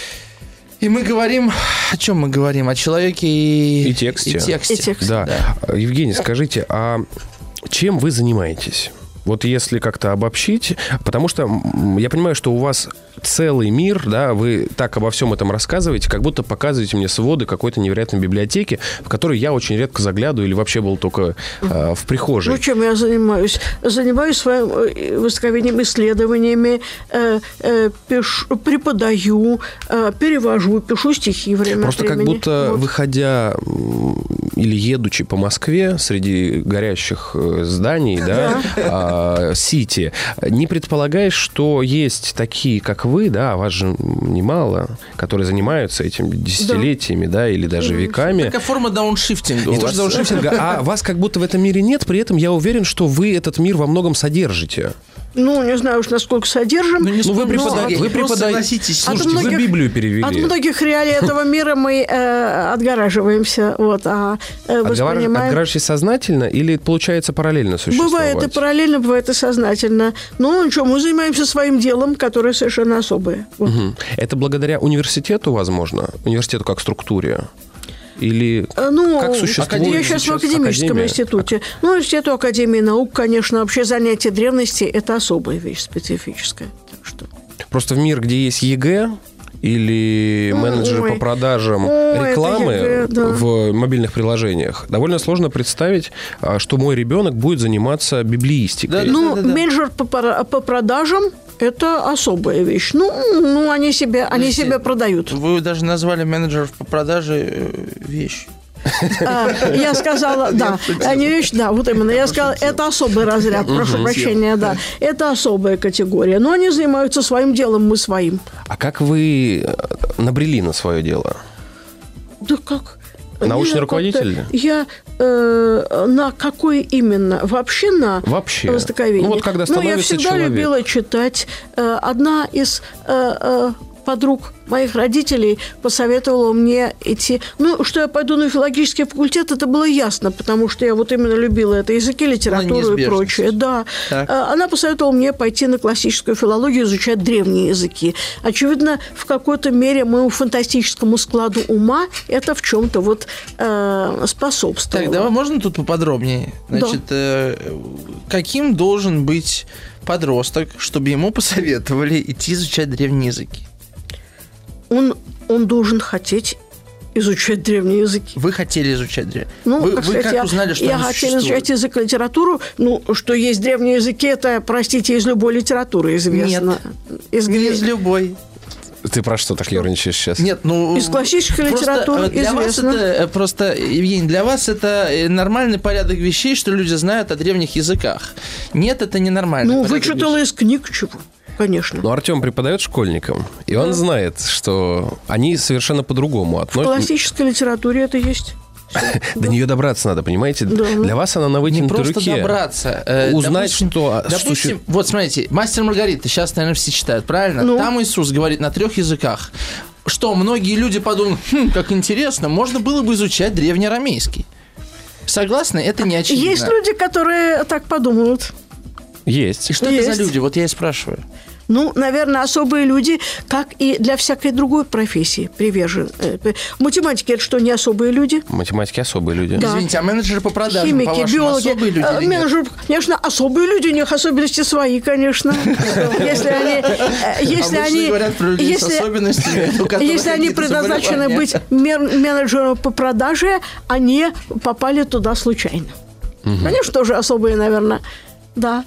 И мы говорим... О чем мы говорим? О человеке и, И тексте. И тексте. И тексте. Да. Да. Евгений, скажите, а чем вы занимаетесь? Вот если как-то обобщить, потому что м, я понимаю, что у вас целый мир, да, вы так обо всем этом рассказываете, как будто показываете мне своды какой-то невероятной библиотеки, в которой я очень редко заглядываю или вообще был только э, в прихожей. Ну, чем я занимаюсь? Занимаюсь своим э, востоковедением, исследованиями, э, э, пишу, преподаю, э, перевожу, пишу стихи время Просто от как времени. будто, Вот. выходя м, или едучи по Москве среди горящих э, зданий, да, а, Сити, не предполагаешь, что есть такие, как вы, да, а вас же немало, которые занимаются этим десятилетиями, да, или даже веками. Такая форма дауншифтинга. Не у то, вас. что дауншифтинга, а вас как будто в этом мире нет, при этом я уверен, что вы этот мир во многом содержите. Ну, не знаю уж, насколько содержим. Ну, не Ну, вы спорю, преподаете, но вы просто преподаете. согласитесь, Слушайте, От вы многих- Библию перевели. От многих реалий этого мира мы э, отгораживаемся, вот, а э, Отговар- воспринимаем... Отгораживаетесь сознательно или, получается, параллельно существовать? Бывает и параллельно, бывает и сознательно. Но ничего, мы занимаемся своим делом, которое совершенно особое. Вот. Мгм. Это благодаря университету, возможно? Университету как структуре? Или Э, Ну, как существует я сейчас в сейчас академическом академия? институте. Ну, университету Академии наук, конечно, вообще занятие древности – это особая вещь, специфическая. Так что... Просто в мир, где есть ЕГЭ или менеджеры Ой. по продажам Ой, это рекламы ЕГЭ, да. в мобильных приложениях, довольно сложно представить, а, что мой ребенок будет заниматься библиистикой. Да, Ну, да, да. менеджер по, пара- по продажам – это особая вещь. Ну, ну они, себя, они Подождите. себя продают. Вы даже назвали менеджеров по продаже э, вещь. А, Я сказала, да, а не вещь, да, вот именно. Я сказала, это особый разряд, прошу прощения, да. Это особая категория. Но они занимаются своим делом, мы своим. А как вы э, набрели на свое дело? Да как? Научный Я руководитель? как-то- Я э, на какой именно? Вообще на Вообще. востоковедение. Ну, вот когда Ну, я становится всегда человек. любила читать. Э, Одна из э, э, подруг моих родителей посоветовала мне идти... Ну, что я пойду на филологический факультет, это было ясно, потому что я вот именно любила это языки, литературу и неизбежность. прочее. Да. Так. Э, Она посоветовала мне пойти на классическую филологию, изучать древние языки. Очевидно, в какой-то мере моему фантастическому складу ума это в чем-то вот э, способствовало. Так, давай, можно тут поподробнее? Значит, э, каким должен быть подросток, чтобы ему посоветовали идти изучать древние языки? Он, он должен хотеть изучать древние языки. Вы хотели изучать древние? Ну, вы как вы сказать, как я, узнали, что я они хотела существуют? изучать язык и литературу. Ну, что есть древние языки, это, простите, из любой литературы известно. Из, Не гре- из любой. Ты про что так ерничаешь сейчас? Нет, ну... Из классической просто, литературы э, для вас известно. это, э, просто, Евгений, для вас это э, нормальный порядок вещей, что люди знают о древних языках. Нет, это не нормальный Ну, порядок вычитала вещей. из книг чего, конечно. Ну, Артем преподает школьникам, и он знает, что они совершенно по-другому В относятся. классической литературе это есть. До нее добраться надо, понимаете? Да. Для вас она на Не вытянутой просто руке. добраться. э, Узнать, допустим, что... Допустим, суще- вот смотрите, «Мастер и Маргарита», сейчас, наверное, все читают, правильно? Ну. Там Иисус говорит на трех языках. Что, многие люди подумают, хм, как интересно, можно было бы изучать древнеарамейский. Согласны? Это не очевидно. Есть люди, которые так подумают. Есть. И что это Есть. за люди? Вот я и спрашиваю. Ну, наверное, особые люди, как и для всякой другой профессии, привержены. Математики – это что, не особые люди? Математики – особые люди. Да. Извините, а менеджеры по продажам, химики, по-вашему, биологи, особые люди или менеджеры, нет? Конечно, особые люди, у них особенности свои, конечно. Если они... Если они говорят про людей с особенностями, у которых если они какие-то предназначены заболевания. быть менеджером по продаже, они попали туда случайно. Конечно, тоже особые, наверное, да.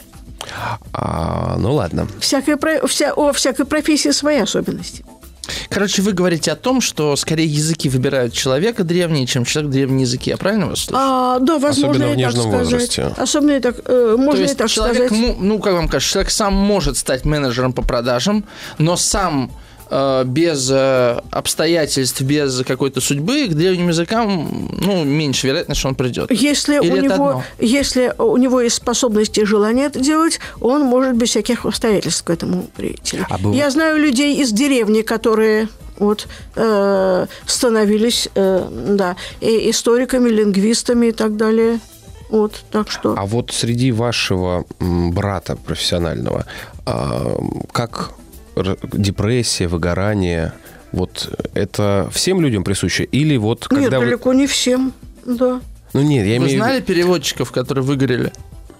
А, ну, ладно. Всякая, вся, о всякой профессии свои особенности. Короче, вы говорите о том, что скорее языки выбирают человека древние, чем человек древние языки. Я правильно вас слышу? А, да, возможно, Особенно в и так нежном сказать. возрасте. Особенно и так, э, можно То есть и так человек, сказать. ну, как вам кажется, человек сам может стать менеджером по продажам, но сам э, без э, обстоятельств, без какой-то судьбы к древним языкам, ну, меньше вероятность, что он придет. Если Или у, это него, одно? если у него есть способности и желание это делать, он может без всяких обстоятельств к этому прийти. А был- Я знаю людей из деревни, которые вот, э, становились э, да, и историками, лингвистами и так далее. Вот, так что... А вот среди вашего м, брата профессионального, а, как р- депрессия, выгорание, вот это всем людям присуще? Или вот Нет, когда вы... далеко не всем, да. Ну нет, я Вы имею в знали виду... переводчиков, которые выгорели?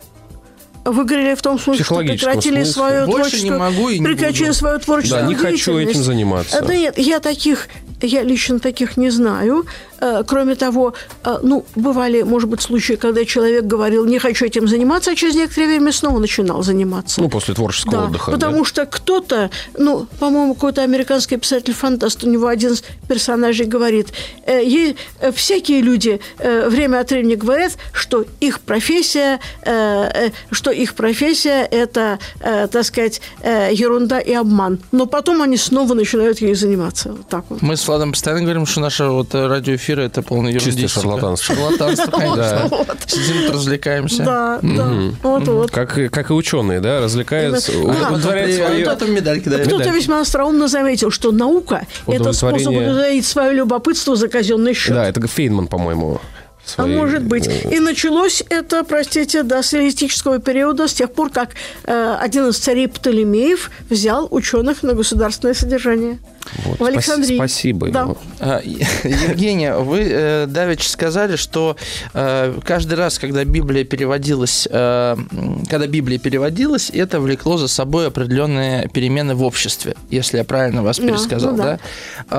Выгорели в том смысле, что психологическом прекратили смысле. свое Больше творчество. не могу и не прекратили буду. свою творческую Да, не хочу деятельность. этим заниматься. Да нет, я таких, я лично таких не знаю. Э, Кроме того, э, ну, бывали, может быть, случаи, когда человек говорил, не хочу этим заниматься, а через некоторое время снова начинал заниматься. Ну, после творческого Да, отдыха. потому да? что кто-то, ну, по-моему, какой-то американский писатель-фантаст, у него один из персонажей говорит, э, ей, э, всякие люди э, время от времени говорят, что их профессия, э, э, что их профессия – это, э, так сказать, э, ерунда и обман. Но потом они снова начинают ею заниматься. Вот так вот. Мы с Владом постоянно говорим, что наше вот радиоэфиры – это полная ерундистика. Чистое шарлатанство. Шарлатанство, конечно. Да. Вот. Сидим, тут развлекаемся. Да, да, вот-вот. Как, и- как и ученые, да, развлекаются, Именно. А, удовлетворяют Потом свои... потом медальки дают. Кто-то медаль. весьма остроумно заметил, что наука – это способ Удовлетворение. удовлетворить свое любопытство за казенный счет. Да, это Фейнман, по-моему. А свои, может быть. э, И началось это, простите, до социалистического периода, с тех пор, как э, один из царей Птолемеев взял ученых на государственное содержание. вот, В Александрии. спас- Спасибо Да. ему. А, Евгения, вы э, давеча сказали, что э, каждый раз, когда Библия переводилась, э, м, когда Библия переводилась, это влекло за собой определенные перемены в обществе, если я правильно вас Да, пересказал, ну да. да?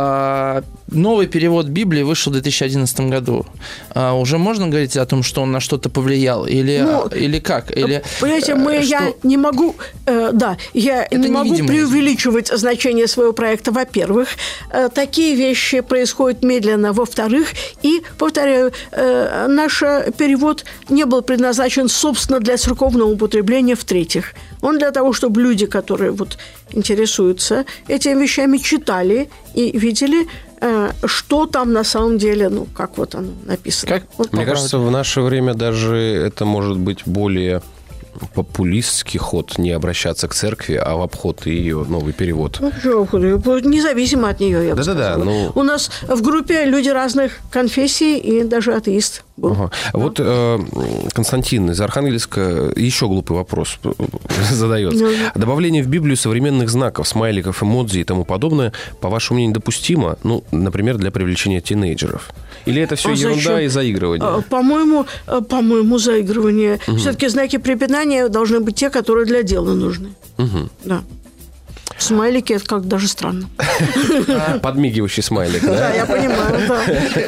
А, новый перевод Библии вышел в две тысячи одиннадцатом году. А, уже можно говорить о том, что он на что-то повлиял, или, Ну, или как? Или, Понимаете, э, мы, что- я не могу, э, да, я не могу невидимое преувеличивать значение своего проекта. Во-первых, э, такие вещи происходят медленно. Во-вторых, и, повторяю, э, наш перевод не был предназначен, собственно, для церковного употребления. В-третьих, он для того, чтобы люди, которые вот интересуются этими вещами, читали и видели, э, что там на самом деле, ну, как вот оно написано. Как? Вот Мне так. кажется, в наше время даже это может быть более популистский ход, не обращаться к церкви, а в обход ее новый перевод. Ну, что, независимо от нее, я бы Да-да-да, сказала. ну- У нас в группе люди разных конфессий и даже атеист был. Ага. Вот э, Константин из Архангельска еще глупый вопрос задает. Ну. Добавление в Библию современных знаков, смайликов, эмодзи и тому подобное, по вашему мнению, допустимо? Ну, например, для привлечения тинейджеров. Или это все А ерунда зачем? и заигрывание? А, По-моему, а, по-моему, заигрывание. Все-таки знаки препинания должны быть те, которые для дела нужны. Мгм. Да. Смайлики – это как даже странно. Подмигивающий смайлик, Да, да? я понимаю, да.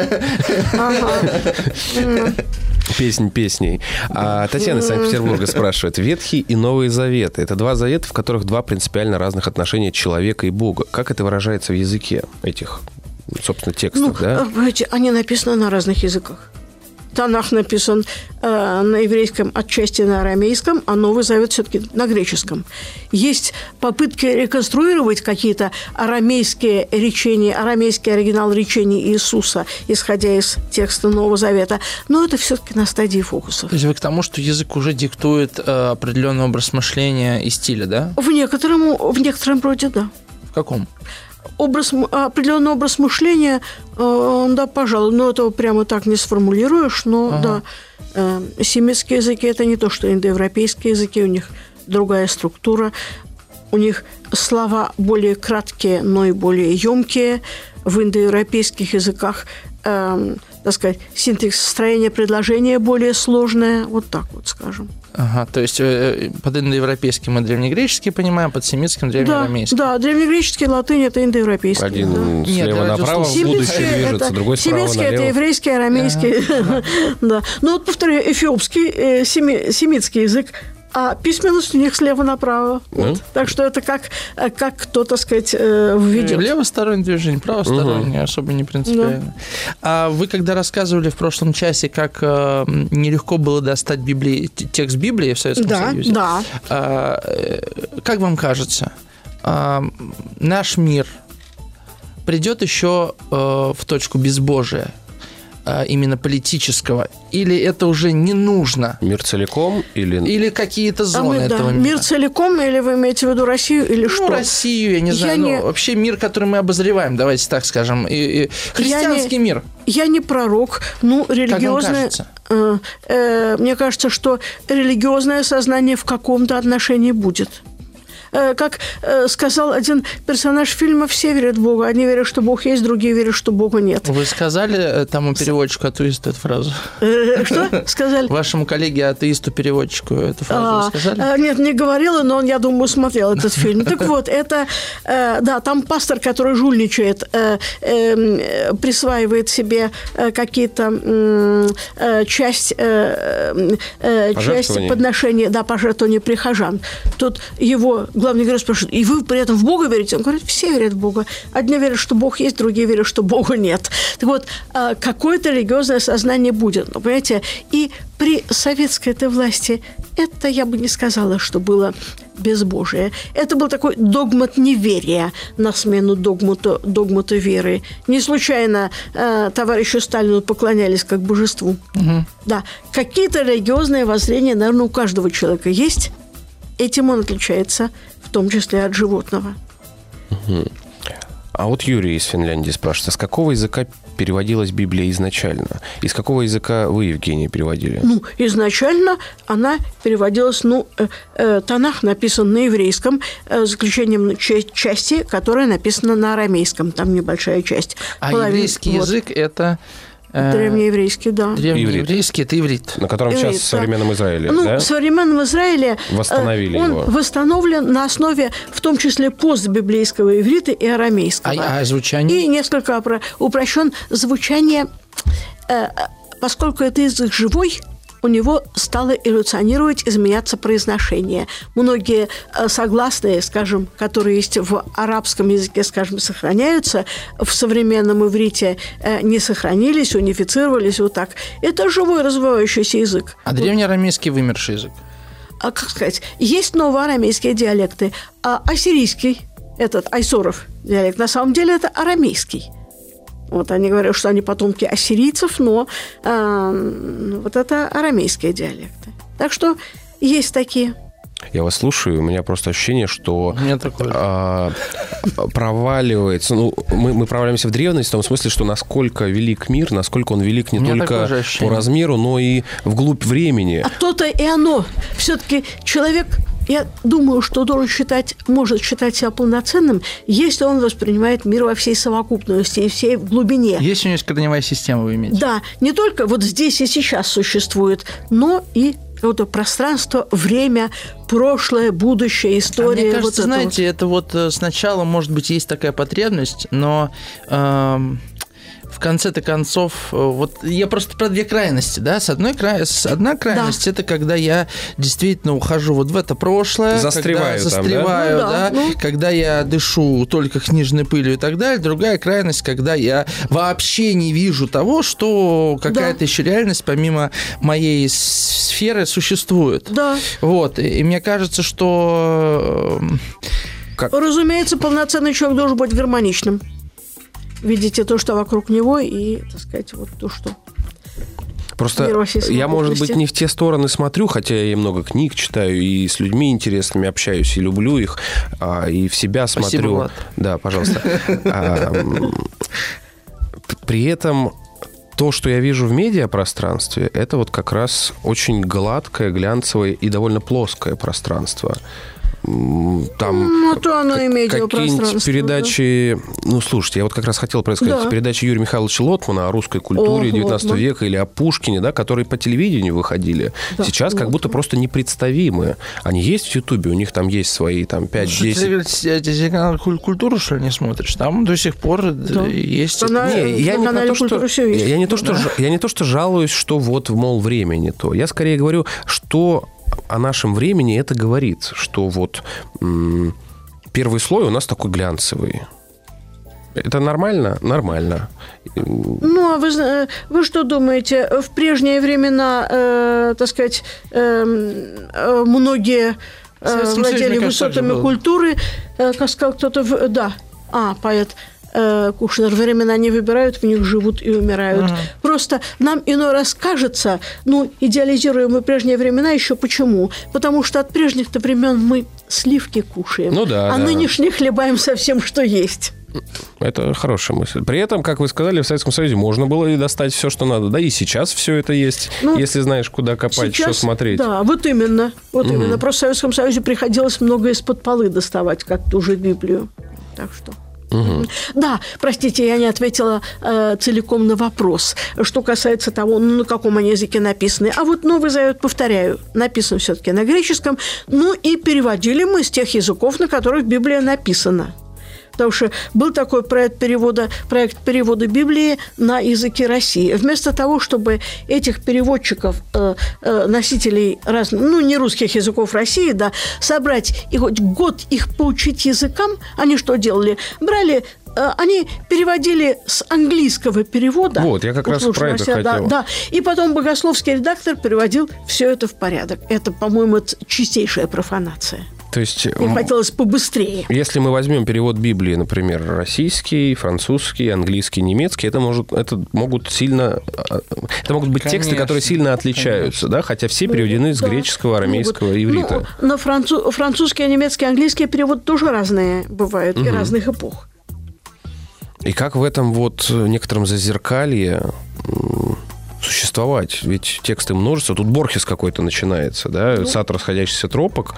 Ага. М. Песнь песней. А Татьяна из Санкт-Петербурга спрашивает. Ветхий и Новый Заветы. Это два завета, в которых два принципиально разных отношения человека и Бога. Как это выражается в языке этих, собственно, Ну, текстов, да? понимаете, они написаны на разных языках. Танах написан э, на еврейском, отчасти на арамейском, а Новый Завет все-таки на греческом. Есть попытки реконструировать какие-то арамейские речения, арамейский оригинал речений Иисуса, исходя из текста Нового Завета, но это все-таки на стадии фокусов. То есть вы к тому, что язык уже диктует э, определенный образ мышления и стиля, да? В некотором, в некотором роде, да. В каком? Образ, определенный образ мышления, э, да, пожалуй, но этого прямо так не сформулируешь, но, Ага. да, э, семитские языки – это не то, что индоевропейские языки, у них другая структура. у них слова более краткие, но и более емкие. В индоевропейских языках, э, так сказать, синтекс строения предложения более сложное. Вот так вот скажем. Ага, то есть э, под индоевропейским мы древнегреческий понимаем, под семитским древнеарамейский. Да, да, древнегреческий, латынь – это индоевропейский. Один да. слева Нет, направо в будущее движется, это, другой справа налево. Семитский – это еврейский, арамейский. Да. Ну вот, повторяю, эфиопский, семитский язык, а письменность у них слева направо. Вот. Mm. Так что это как, как кто, так сказать, введет. Левостороннее движение, правостороннее, uh-huh. особо не принципиально. Да. А вы, когда рассказывали в прошлом часе, как э, нелегко было достать Библии, текст Библии в Советском да, Союзе, да. э, как вам кажется, э, наш мир придет еще э, в точку безбожия? Именно политического, или это уже не нужно? Мир целиком или... Или какие-то зоны а мы, этого да. мира? Мир целиком, или вы имеете в виду Россию, или ну, что? Россию, я не знаю. Я ну, не... Вообще мир, который мы обозреваем, давайте так скажем. И, и христианский я не, мир. Я не пророк, ну, религиозное... Как вам кажется? Э, э, мне кажется, что религиозное сознание в каком-то отношении будет. Как сказал один персонаж фильма, все верят в Бога. Одни верят, что Бог есть, другие верят, что Бога нет. Вы сказали тому переводчику атеисту эту фразу? Что? Сказали? Вашему коллеге атеисту-переводчику эту фразу а, вы сказали? Нет, не говорила, но он, я думаю, смотрел этот фильм. Так вот, это, да, там пастор, который жульничает, присваивает себе какие-то часть, часть подношения, да, пожертвования прихожан. Тут его главный герой спрашивает, и вы при этом в Бога верите? Он говорит, все верят в Бога. Одни верят, что Бог есть, другие верят, что Бога нет. Так вот, какое-то религиозное сознание будет. Но, понимаете, и при советской этой власти это, я бы не сказала, что было безбожие. Это был такой догмат неверия на смену догмату, догмату веры. Не случайно э, товарищу Сталину поклонялись как божеству. Угу. Да, какие-то религиозные воззрения, наверное, у каждого человека есть. Этим он отличается, в том числе от животного. Угу. А вот Юрий из Финляндии спрашивает, а с какого языка переводилась Библия изначально? Из какого языка вы, Евгения, переводили? Ну, изначально она переводилась, ну, э, э, Танах написан на еврейском, э, с заключением части, которая написана на арамейском. Там небольшая часть. А Половина, еврейский вот. язык – это... Древнееврейский, да. Древнееврейский – это иврит. На котором иврит, сейчас в современном да. Израиле, ну, да? в современном Израиле восстановили он его. восстановлен на основе, в том числе, постбиблейского иврита и арамейского. А, а звучание? И несколько упрощен звучание, поскольку это язык живой, у него стало эволюционировать, изменяться произношение. Многие согласные, скажем, которые есть в арабском языке, скажем, сохраняются, в современном иврите не сохранились, унифицировались вот так. Это живой развивающийся язык. А древнеарамейский вымерший язык? А, как сказать, есть новоарамейские диалекты. А ассирийский, этот айсоров диалект, на самом деле это арамейский. Вот они говорят, что они потомки ассирийцев, но э, вот это арамейские диалекты. Так что есть такие. Я вас слушаю, у меня просто ощущение, что а, проваливается. Ну, мы, мы проваливаемся в древность в том смысле, что насколько велик мир, насколько он велик не только по размеру, но и вглубь времени. А то-то и оно. Все-таки человек, я думаю, что должен считать, может считать себя полноценным, если он воспринимает мир во всей совокупности и всей глубине. Если у него есть корневая система, вы имеете? Да, не только вот здесь и сейчас существует, но и какое-то пространство, время, прошлое, будущее, история. А мне кажется, вот это знаете, вот. это вот сначала, может быть, есть такая потребность, но э, в конце-то концов, вот я просто про две крайности, да, с одной край... с одна крайность, да. Это когда я действительно ухожу вот в это прошлое, застреваю, когда там, застреваю, да? да, да, ну. когда я дышу только книжной пылью и так далее. Другая крайность, когда я вообще не вижу того, что какая-то да. еще реальность помимо моей сферы существует. Да. Вот, и, и мне кажется, что... Как... Разумеется, полноценный человек должен быть гармоничным. Видите то, что вокруг него, и, так сказать, вот то, что... Просто я, может быть, не в те стороны смотрю, хотя я и много книг читаю, и с людьми интересными общаюсь, и люблю их, и в себя смотрю. Спасибо, Влад. Да, пожалуйста. При этом то, что я вижу в медиапространстве, это вот как раз очень гладкое, глянцевое и довольно плоское пространство. там... Ну, то оно имеет какие-нибудь передачи... Да. Ну, слушайте, я вот как раз хотел про это сказать. Да. Передачи Юрия Михайловича Лотмана о русской культуре девятнадцатого века или о Пушкине, да, которые по телевидению выходили, да. сейчас как будто просто непредставимы. Они есть в Ютубе, у них там есть свои там пять-десять... Ты телеканал «Культуру», что ли, не смотришь? Там до сих пор да. есть... Она, не, я, не то, что, я, не то, что, да. я не то, что жалуюсь, что вот, мол, время не то. Я скорее говорю, что о нашем времени это говорит, что вот м- первый слой у нас такой глянцевый. Это нормально? Нормально. Ну, а вы, вы что думаете, в прежние времена, э, так сказать, э, э, многие э, владели высотами культуры, э, как сказал кто-то, в, да, а, поэт э, Кушнер, времена не выбирают, в них живут и умирают. Uh-huh. Просто нам иной раз кажется, ну, идеализируем мы прежние времена еще почему? Потому что от прежних-то времен мы сливки кушаем, ну, да, а да. нынешних хлебаем со всем, что есть. Это хорошая мысль. При этом, как вы сказали, в Советском Союзе можно было и достать все, что надо. Да и сейчас все это есть, ну, если знаешь, куда копать, сейчас, что смотреть. Да, вот именно. Вот угу. именно. Просто в Советском Союзе приходилось много из-под полы доставать, как ту же Библию. Так что... Угу. Да, простите, я не ответила э, целиком на вопрос, что касается того, ну, на каком они языке написаны. А вот Новый Завет, повторяю, написан все-таки на греческом, ну и переводили мы с тех языков, на которых Библия написана. Потому что был такой проект перевода, проект перевода Библии на языки России. Вместо того, чтобы этих переводчиков, э, э, носителей разных, ну, не русских языков России, да, собрать и хоть год их поучить языкам, они что делали? Брали... Они переводили с английского перевода. Вот, я как раз про это хотел. Да, да. И потом богословский редактор переводил все это в порядок. Это, по-моему, это чистейшая профанация. То есть, мне хотелось побыстрее. Если мы возьмем перевод Библии, например, российский, французский, английский, немецкий, это, может, это могут сильно... Это могут быть конечно, тексты, которые сильно отличаются, да? Хотя все переведены с да. греческого, арамейского, ну, иврита. Ну, но француз, французский, немецкий, английский перевод тоже разные бывают, угу. и разных эпох. И как в этом вот некотором зазеркалье существовать? Ведь тексты множество. Тут Борхес какой-то начинается, да? Ну. Сад расходящихся тропок.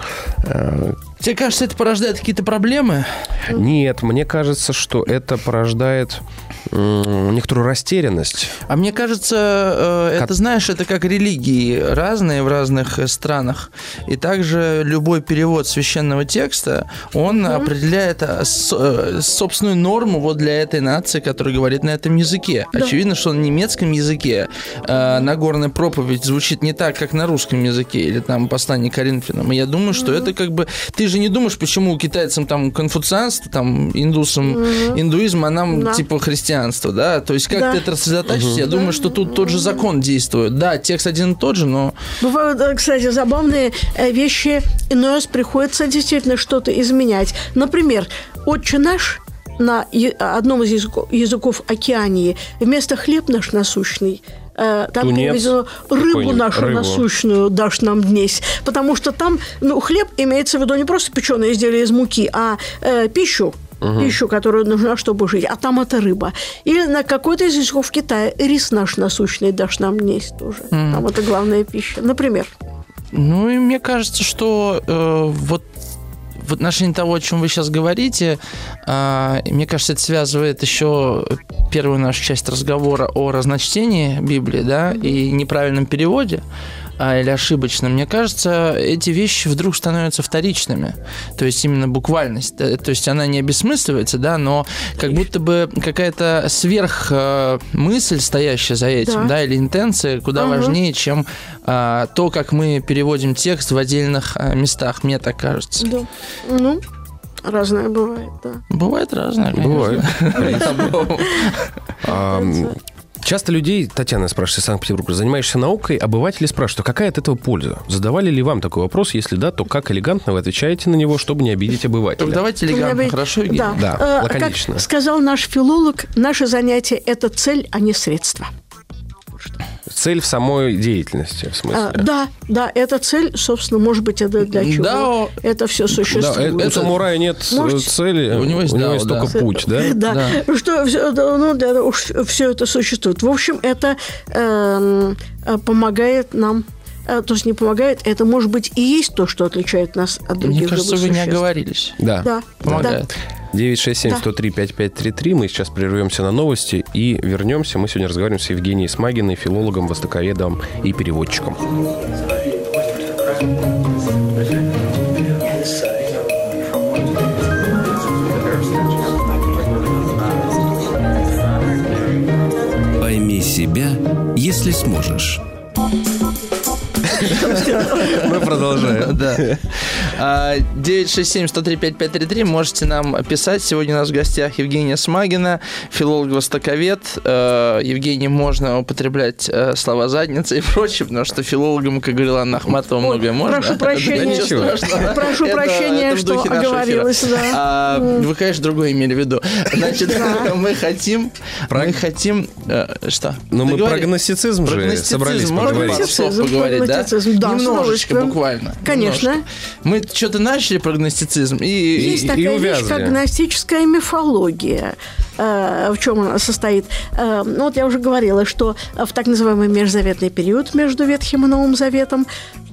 Тебе кажется, это порождает какие-то проблемы? Нет, мне кажется, что это порождает некоторую растерянность. А мне кажется, это, как... знаешь, это как религии разные в разных странах. И также любой перевод священного текста, он mm-hmm. определяет собственную норму вот для этой нации, которая говорит на этом языке. Да. Очевидно, что на немецком языке э, Нагорная проповедь звучит не так, как на русском языке, или там послание к Коринфянам. И я думаю, что mm-hmm. это как бы... Ты же не думаешь, почему китайцам там конфуцианство, там индусам mm-hmm. индуизм, а нам да. типа христианство, да? То есть как да. ты это рассредотачишь? Mm-hmm. Я думаю, что тут тот же закон действует. Да, текст один и тот же, но... Бывают, кстати, забавные вещи. Иной раз приходится действительно что-то изменять. Например, «Отче наш» на одном из языков, языков Океании вместо «хлеб наш насущный» там переведено «рыбу нашу рыбу. насущную дашь нам днесь». Потому что там ну, хлеб имеется в виду не просто печеное изделие из муки, а э, пищу, угу. пищу, которая нужна, чтобы жить. А там это рыба. Или на какой-то из языков Китая «рис наш насущный дашь нам днесь» тоже. Угу. Там это главная пища. Например. Ну, и мне кажется, что э, вот в отношении того, о чем вы сейчас говорите, э, мне кажется, это связывает еще первую нашу часть разговора о разночтении Библии, да, mm-hmm. и неправильном переводе а, или ошибочном. Мне кажется, эти вещи вдруг становятся вторичными. То есть именно буквальность. То есть она не обесмысливается, да, но как будто бы какая-то сверхмысль, стоящая за этим, да, да или интенция, куда угу. важнее, чем а, то, как мы переводим текст в отдельных а, местах. Мне так кажется. Да. Ну, разное бывает, да. Бывает разное, конечно. Бывает. Часто людей, Татьяна спрашивает из Санкт-Петербурга, занимаешься наукой, обыватели спрашивают, какая от этого польза? Задавали ли вам такой вопрос? Если да, то как элегантно вы отвечаете на него, чтобы не обидеть обывателя? Так давайте элегантно, хорошо, Евгений? Да, да э, лаконично. Как сказал наш филолог, наше занятие – это цель, а не средство. Цель в самой деятельности, в смысле? А, да, да, эта цель, собственно, может быть, это для чего? Да, это все существует. Да, у самурая нет Можете... цели, у него есть, у него да, есть да. только путь, да? Да, да. Что ну, да, уж все это существует. В общем, это э, помогает нам то есть не помогает, это, может быть, и есть то, что отличает нас от других Мне кажется, вы не существ. оговорились. Да. Да. Помогает. Да. девять шесть семь сто три пять пять три три. Мы сейчас прервемся на новости и вернемся. Мы сегодня разговариваем с Евгенией Смагиной, филологом, востоковедом и переводчиком. Пойми себя, если сможешь. Мы продолжаем. Да. девять шесть семь сто три пять пять три три. Можете нам писать. Сегодня у нас в гостях Евгения Смагина, филолог-востоковед. Евгений, можно употреблять слова «задница» и прочее, потому что филологам, как говорила Анна Ахматова, многое можно. Прошу прощения, прошу прощения, что оговорилась. Вы, конечно, другое имели в виду. Значит, мы хотим... Мы хотим... Что? Но мы про гностицизм же собрались поговорить. Поговорить, да? Да, немножечко буквально. Конечно. Немножко. Мы что-то начали про гностицизм и, Есть и, такая и вещь, как гностическая мифология. В чем она состоит? Ну, вот я уже говорила, что в так называемый межзаветный период между Ветхим и Новым Заветом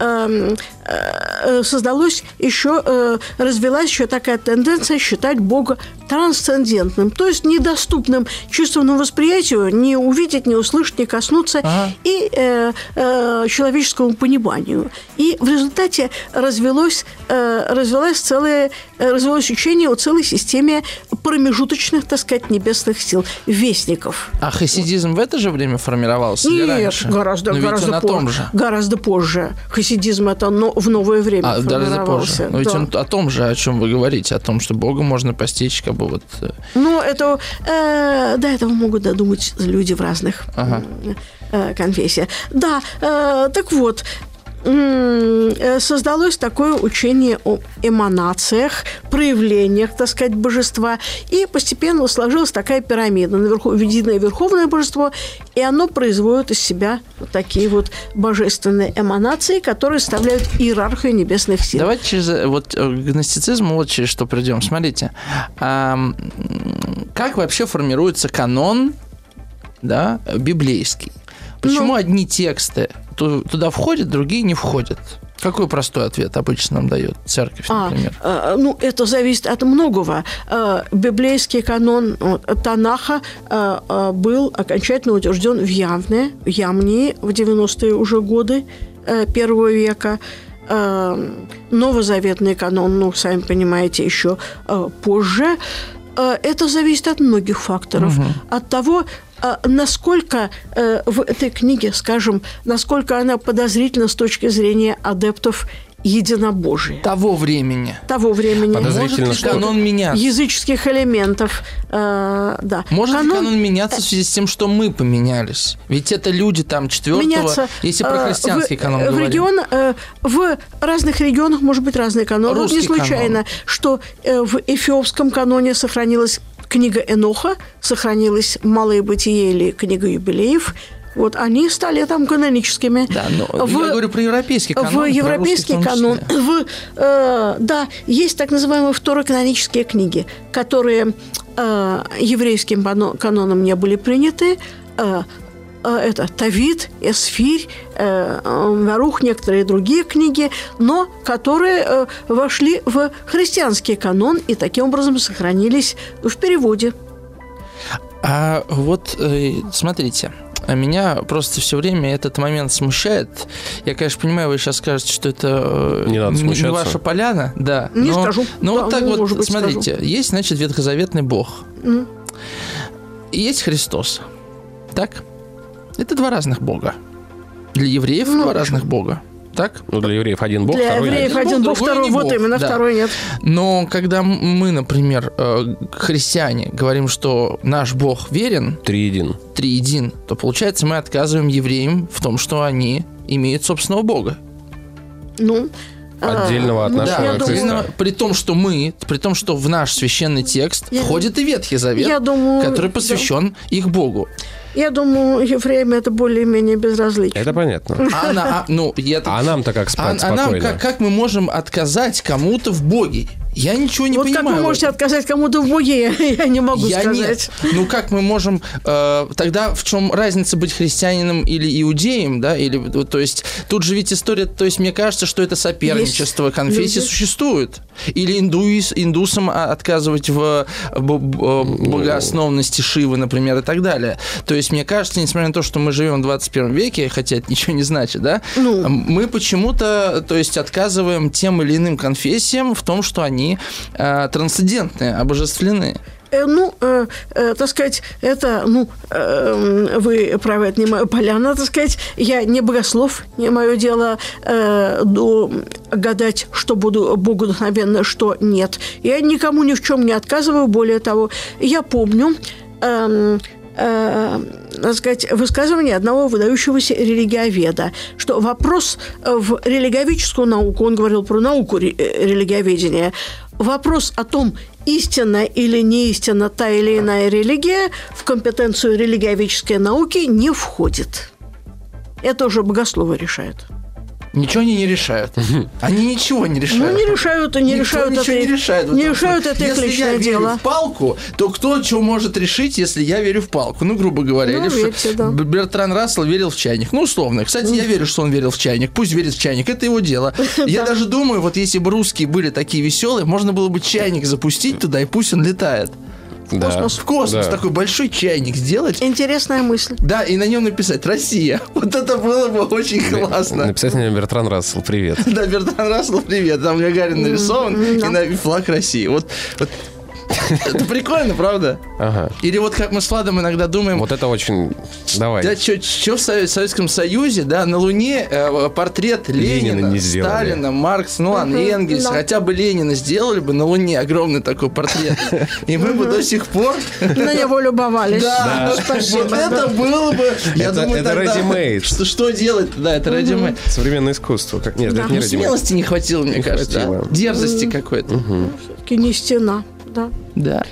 создалось еще, развилась еще такая тенденция считать Бога трансцендентным, то есть недоступным чувственному восприятию, не увидеть, не услышать, не коснуться, ага. и э, э, человеческому пониманию. И в результате развелось, э, развелось, целое, развелось учение о целой системе промежуточных, так сказать, небесных сил, вестников. А хасидизм в это же время формировался? Нет, или раньше? гораздо, Но гораздо, ведь он позже, о том же. гораздо позже. Хасидизм это но, в новое время а, формировался. Но ведь да. он о том же, о чем вы говорите, о том, что Бога можно постичь, как бы вот... Ну, это, э, до этого могут додумать люди в разных ага. э, конфессиях. Да, э, так вот, создалось такое учение о эманациях, проявлениях, так сказать, божества, и постепенно сложилась такая пирамида. Наверху единое верховное божество, и оно производит из себя вот такие вот божественные эманации, которые составляют иерархию небесных сил. Давайте через вот гностицизм вот через что придем. Смотрите, а, как вообще формируется канон, да, библейский? Почему ну, одни тексты туда входят, другие не входят? Какой простой ответ обычно нам дает церковь, например? А, ну, это зависит от многого. Библейский канон Танаха был окончательно утвержден в Явне, в Ямнии в девяностые уже годы первого века. Новозаветный канон, ну, сами понимаете, еще позже. Это зависит от многих факторов. Угу. От того, насколько э, в этой книге, скажем, насколько она подозрительна с точки зрения адептов единобожия. Того времени. Того времени. Может ли канон меняться? Языческих элементов. Э, да. Может канон... ли канон меняться в связи с тем, что мы поменялись? Ведь это люди там четвертого, меняться, если про христианский в, канон в говорим. Регион, э, в разных регионах может быть разный канон. Вот не случайно, канон. Что э, в эфиопском каноне сохранилась книга Эноха, сохранилась «Малое бытие» или книга юбилеев. Вот они стали там каноническими. Да, но в, я говорю про европейский канон. В европейский канон. В, э, да, есть так называемые второканонические книги, которые э, еврейским каноном не были приняты. Э, это Тавит, Эсфирь, Барух, некоторые другие книги, но которые вошли в христианский канон и таким образом сохранились в переводе. А вот смотрите, меня просто все время этот момент смущает. Я, конечно, понимаю, вы сейчас скажете, что это не, надо не ваша поляна, да. Не но, скажу. Но да, вот так ну, вот, быть, смотрите, скажу. Есть, значит, ветхозаветный Бог. Mm. И есть Христос. Так? Это два разных Бога. Для евреев ну, два разных Бога. Так? Ну, для евреев один Бог, для второй евреев нет. один Бог, второй бог, вот именно, да. второй нет. Но когда мы, например, христиане, говорим, что наш Бог верен, триедин, триедин, то, получается, мы отказываем евреям в том, что они имеют собственного Бога. Ну... Отдельного от нашего да, Христа. При том, что мы, при том, что в наш священный текст я, входит и Ветхий Завет, я думаю, который посвящен да. их Богу. Я думаю, евреям это более-менее безразлично. Это понятно. А, она, а, ну, я, а нам-то как спать а, спокойно? А нам, как, как мы можем отказать кому-то в Боге? Я ничего не вот понимаю. Вот как вы можете отказать кому-то в Боге, я не могу я сказать. Нет. Ну, как мы можем... Э, тогда в чем разница быть христианином или иудеем, да? Или, то есть, тут же ведь история... То есть, мне кажется, что это соперничество есть конфессий люди. Существует. Или индуис, индусам отказывать в богооснованности Шивы, например, и так далее. То есть, мне кажется, несмотря на то, что мы живем в двадцать первом веке, хотя это ничего не значит, да? Ну. Мы почему-то, то есть, отказываем тем или иным конфессиям в том, что они э, трансцендентные, обожествлены. Ну, э, э, так сказать, это, ну, э, вы правы, это не моя поляна, так сказать, я не богослов, не мое дело э, до, гадать, что буду богодухновенно, что нет. Я никому ни в чем не отказываю, более того, я помню, э, э, так сказать, высказывание одного выдающегося религиоведа, что вопрос в религиоведческую науку, он говорил про науку религиоведения, вопрос о том, истинна или не истинна та или иная религия, в компетенцию религиоведческой науки не входит. Это уже богословы решают. Ничего они не решают. Они ничего не решают. Ну, не решают, не Никто решают ничего это, не решает. Не решают это их личное дело. Если я дело. верю в палку, то кто что может решить, если я верю в палку? Ну, грубо говоря. Ну, или верьте, в... да. Бертран Рассел верил в чайник. Ну, условно. Кстати, я верю, что он верил в чайник. Пусть верит в чайник. Это его дело. Я даже думаю, вот если бы русские были такие веселые, можно было бы чайник запустить туда, и пусть он летает. В да. космос, в космос да. Такой большой чайник сделать. Интересная мысль. Да, и на нем написать «Россия». Вот это было бы очень классно. Написать на нем Бертран Рассел «Привет». Да, Бертран Рассел «Привет». Там Гагарин нарисован, и на флаг России. Вот... Это прикольно, правда? Ага. Или вот как мы с Владом иногда думаем... Вот это очень... Давай. Да, что в Советском Союзе, да, на Луне э, портрет Ленина, Ленина не Сталина, Маркс, ну ладно, uh-huh, Энгельс, да. Хотя бы Ленина сделали бы на Луне огромный такой портрет. И мы бы до сих пор... На него любовались. Да, вот это было бы... Это ready-made. Что делать? Да, это ready-made. Современное искусство. Нет, это не ready-made. Смелости не хватило, мне кажется. Дерзости какой-то. Все-таки не стена. Да. Да.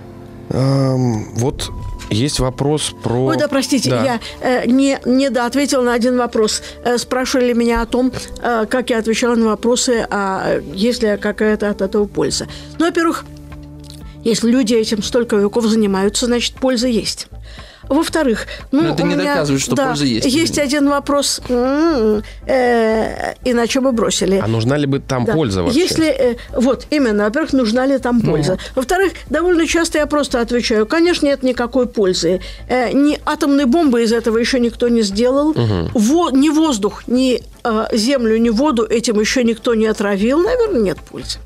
Эм, вот есть вопрос про... Ой, да, простите, да. я э, не, не доответила на один вопрос. Э, спрашивали меня о том, э, как я отвечала на вопросы, а есть ли какая-то от этого польза. Ну, во-первых, если люди этим столько веков занимаются, значит, польза есть. Во-вторых, ну, но это у не меня, доказывает, что да, польза есть. Есть один вопрос, э, э, иначе бы бросили. А нужна ли бы там да. польза вообще? Если, э, вот, именно, во-первых, нужна ли там польза. Ну. Во-вторых, довольно часто я просто отвечаю, конечно, нет никакой пользы. Э, ни атомной бомбы из этого еще никто не сделал. Угу. Во, ни воздух, ни э, землю, ни воду этим еще никто не отравил. Наверное, нет пользы.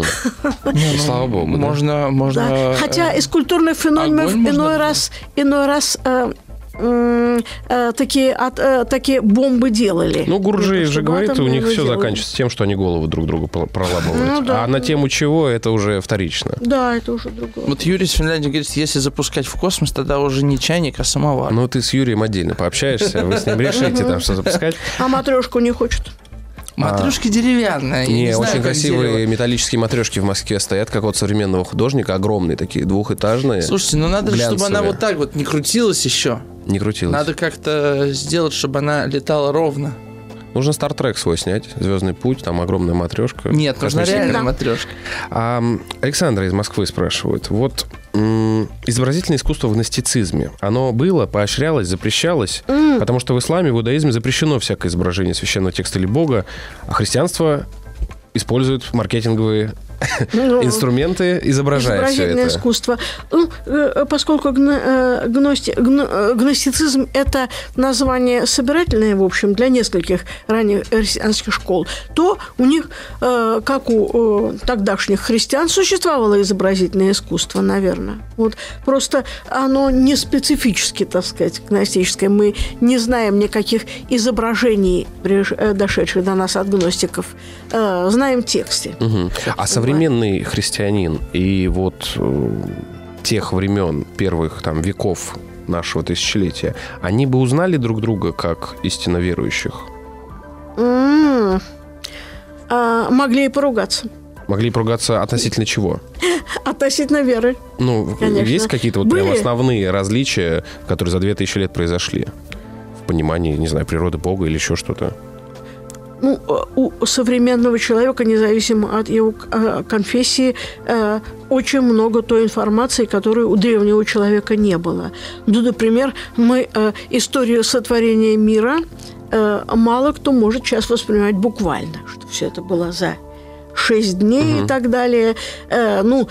Слава богу. Можно, можно. Хотя из культурных феноменов иной раз, иной раз э, э, э, такие, от, э, такие бомбы делали. Ну, Гурджиев же говорит, у них все заканчивается тем, что они головы друг другу проламывают. Ну, да. А на тему чего, это уже вторично. Да, это уже другое. Вот Юрий из Финляндии говорит, если запускать в космос, тогда уже не чайник, а самовар. Ну, ты с Юрием отдельно пообщаешься, вы с ним решите там, что запускать. А матрешку не хочет? Матрешки а, деревянные. Не, не знаю, очень красивые дерево. Металлические матрешки в Москве стоят, как от современного художника, огромные такие, двухэтажные. Слушайте, ну надо, глянцевые. Чтобы она вот так вот не крутилась еще. Не крутилась. Надо как-то сделать, чтобы она летала ровно. Нужно Стартрек свой снять, «Звездный путь», там огромная матрешка. Нет, нужна реальная матрешка. А, Александра из Москвы спрашивает. Вот м- изобразительное искусство в гностицизме, оно было, поощрялось, запрещалось? Mm. Потому что в исламе, в иудаизме запрещено всякое изображение священного текста или Бога, а христианство использует маркетинговые ну, инструменты, изображая все это. Искусство. Ну, поскольку гности, гностицизм – это название собирательное, в общем, для нескольких ранних христианских школ, то у них, как у тогдашних христиан, существовало изобразительное искусство, наверное. Вот. Просто оно не специфически, так сказать, гностическое. Мы не знаем никаких изображений, дошедших до нас от гностиков. Знаем тексты. Угу. А современный христианин и вот э, тех времен, первых там веков нашего тысячелетия, они бы узнали друг друга как истинно верующих? Mm. А, могли и поругаться. Могли поругаться относительно чего? Относительно веры. Ну, конечно. Есть какие-то вот прям основные различия, которые за две тысячи лет произошли? В понимании, не знаю, природы Бога или еще что-то? ну, у современного человека, независимо от его конфессии, очень много той информации, которой у древнего человека не было. Ну, например, мы историю сотворения мира мало кто может сейчас воспринимать буквально, что все это было за шесть дней угу. и так далее. Ну,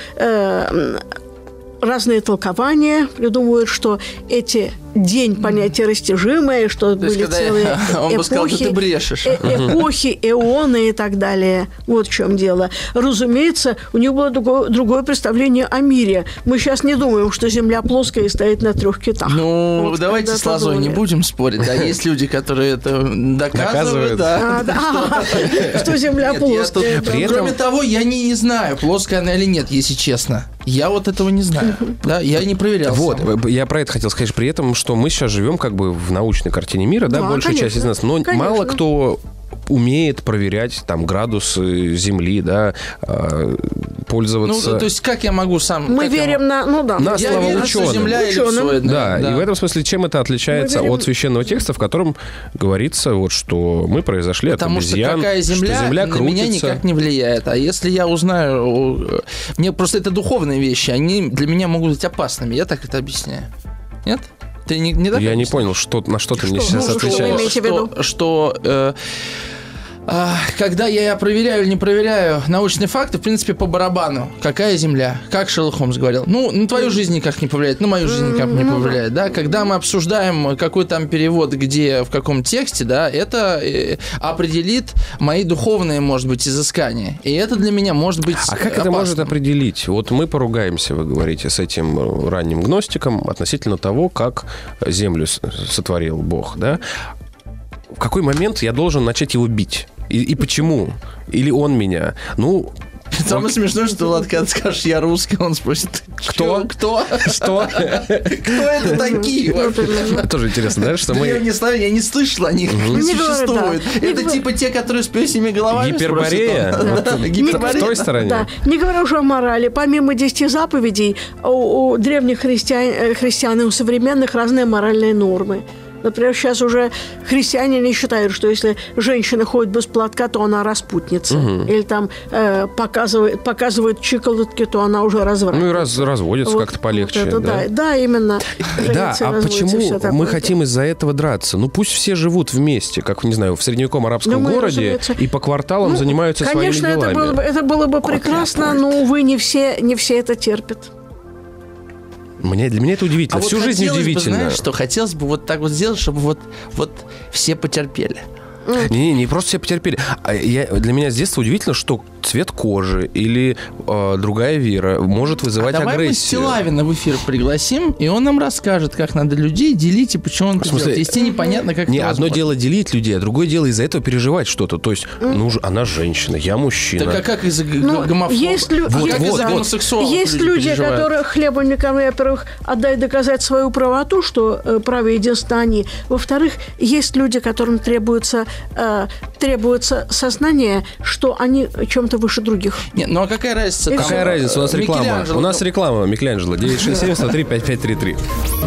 разные толкования придумывают, что эти день понятие растяжимое, что то были есть, целые он эпохи, бы сказал, что ты брешешь. Э- эпохи, эоны и так далее. Вот в чем дело. Разумеется, у них было другое, другое представление о мире. Мы сейчас не думаем, что Земля плоская и стоит на трех китах. Ну, вот, давайте с Лозой не будем спорить. Да, есть люди, которые это доказывают. Да. А, да. Что Земля Нет, я тут- плоская. да. При этом- Кроме того, я не, не знаю, плоская она или нет, если честно. Я вот этого не знаю. Да, я не проверял. Вот, сам. я про это хотел сказать. При этом, что мы сейчас живем как бы в научной картине мира, да, Да, большая конечно, часть из нас, но конечно. мало кто умеет проверять там градусы Земли, да, э, пользоваться... Ну, то есть, как я могу сам... Мы как я верим на... Ну да. На могу- Я слова верю, что ученым. Земля Ученым. эллипсоидная. Да, и в этом смысле чем это отличается Мы верим- от священного текста, в котором говорится, вот, что мы произошли Потому от что обезьян, какая Земля, что Земля на крутится. меня никак не влияет. А если я узнаю... Мне просто это духовные вещи, они для меня могут быть опасными. Я так это объясняю. Нет? Ты не, не так Я не объясняешь? понял, что, на что ты мне Что? сейчас Ну, что вы отвечаешь. имеете в виду? Что, что э, а, когда я проверяю или не проверяю научные факты, в принципе, по барабану. Какая Земля? Как Шерлок Холмс говорил. Ну, на твою жизнь никак не повлияет, на мою жизнь никак не повлияет, да. Когда мы обсуждаем какой там перевод, где, в каком тексте, да, это э, определит мои духовные, может быть, изыскания. И это для меня может быть А как это опасным. может определить? Вот мы поругаемся, вы говорите, с этим ранним гностиком относительно того, как Землю с- сотворил Бог, да? В какой момент я должен начать его бить? И, и почему? Или он меня? Ну, Самое смешное, что, Влад, когда ты скажешь «я русский», он спросит Кто? «Чё? Кто? что? Кто это такие вообще?» Тоже интересно, да, что мы... Древние славяне, я не слышал о них, не Не говорят, существует. да. Не Это говорят. типа те, которые с пёсьими головами Гиперборея? спросит он. Вот Да, в Гиперборея. той стороне? Да, не говоря уже о морали. Помимо десяти заповедей, у, у древних христиан, э, христиан и у современных разные моральные нормы. Например, сейчас уже христиане не считают, что если женщина ходит без платка, то она распутница. Угу. Или там э, показывает, показывает щиколотки, то она уже развратница. Ну и раз, разводятся Вот, как-то полегче. вот это, да? да. да, именно. Да, Женятся, а разводятся, почему всё такое. мы хотим из-за этого драться? Ну пусть все живут вместе, как, не знаю, в средневековом арабском Ну, мы, городе, разумеется. и по кварталам Ну, занимаются конечно, своими делами. это было бы, это было бы прекрасно, но, увы, не все, не все это терпят. Мне, для меня это удивительно. А вот Всю жизнь хотелось бы, удивительно. знаешь, что хотелось бы вот так вот сделать, чтобы вот, вот все потерпели. Не, не просто все потерпели. А я, для меня с детства удивительно, что цвет кожи или э, другая вера может вызывать А давай мы агрессию. Стилавина в эфир пригласим, и он нам расскажет, как надо людей делить и почему он это В смысле, делает. Если непонятно, как Не, это одно возможно. дело делить людей, а другое дело из-за этого переживать что-то. То есть, ну, ж- она женщина, я мужчина. Так а как из-за г- Ну, гомофоба? есть лю- Вот, есть- как из-за да. гомосексуалов Есть люди, переживают? которые хлебом не корми, во-первых, отдай доказать свою правоту, что э, право единства они. Во-вторых, есть люди, которым требуется, э, требуется сознание, что они чем-то выше других. Нет, ну а какая разница? И там, Какая разница? У нас э, реклама. Микеланджело, У нас ну, реклама Микеланджело. девять шесть семь сто три пять пять три три.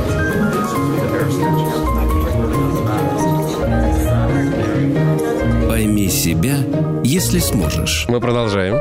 Пойми себя, если сможешь. Мы продолжаем.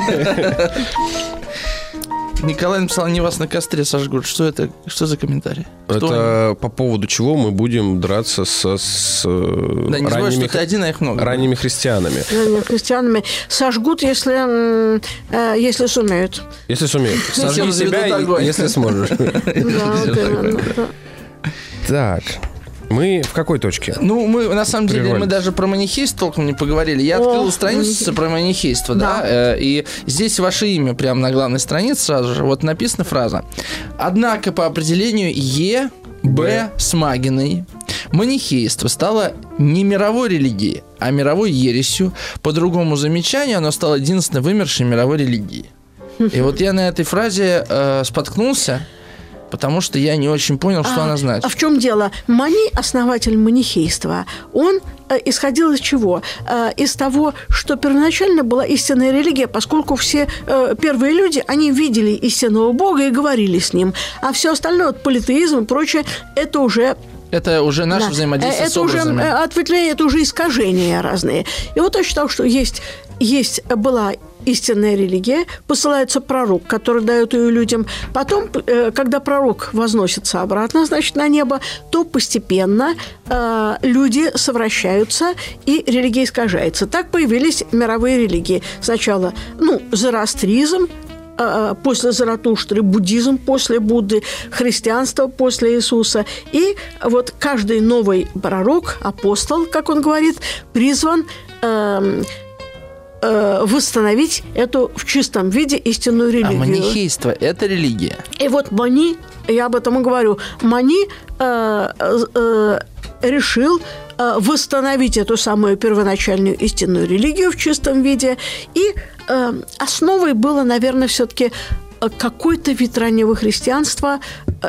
Николай написал, они вас на костре сожгут. Что это? Что за комментарий? Кто они? Это по поводу чего мы будем драться со, с э, Да, не забывай, ранними, что ты один, а их много. ранними христианами. э, Христианами сожгут, если, м, э, если сумеют. Если сумеешь. Сожги Всем себя, заведут огонь. если сможешь. Да, вот именно, да. Так, мы в какой точке? Ну, мы, на самом деле, Прервались. мы даже про манихейство толком не поговорили. Я О, открыл страницу про манихейство, да, Да. э, и здесь ваше имя прямо на главной странице сразу же. Вот написана фраза. Однако, по определению Е. Б. Смагиной, манихейство стало не мировой религией, а мировой ересью. По другому замечанию, оно стало единственной вымершей мировой религией. И вот я на этой фразе э, споткнулся, потому что я не очень понял, что А, она значит. А в чем дело? Мани, основатель манихейства, он э, исходил из чего? Э, из того, что первоначально была истинная религия, поскольку все э, первые люди, они видели истинного Бога и говорили с ним. А все остальное, вот политеизм и прочее, это уже Это уже наше Да. взаимодействие это с образами. Уже, ответвление, это уже искажения разные. И вот я считал, что есть, есть была истинная религия, посылается пророк, который дает ее людям. Потом, когда пророк возносится обратно, значит, на небо, то постепенно э, люди совращаются, и религия искажается. Так появились мировые религии. Сначала, ну, зороастризм, после Заратуштры буддизм, после Будды христианство, после Иисуса. И вот каждый новый пророк, апостол, как он говорит, призван э, э, восстановить эту в чистом виде истинную религию. А манихейство – это религия? И вот Мани, я об этом и говорю, Мани э, э, решил восстановить эту самую первоначальную истинную религию в чистом виде. И э, основой было, наверное, все-таки какой-то вид раннего христианства.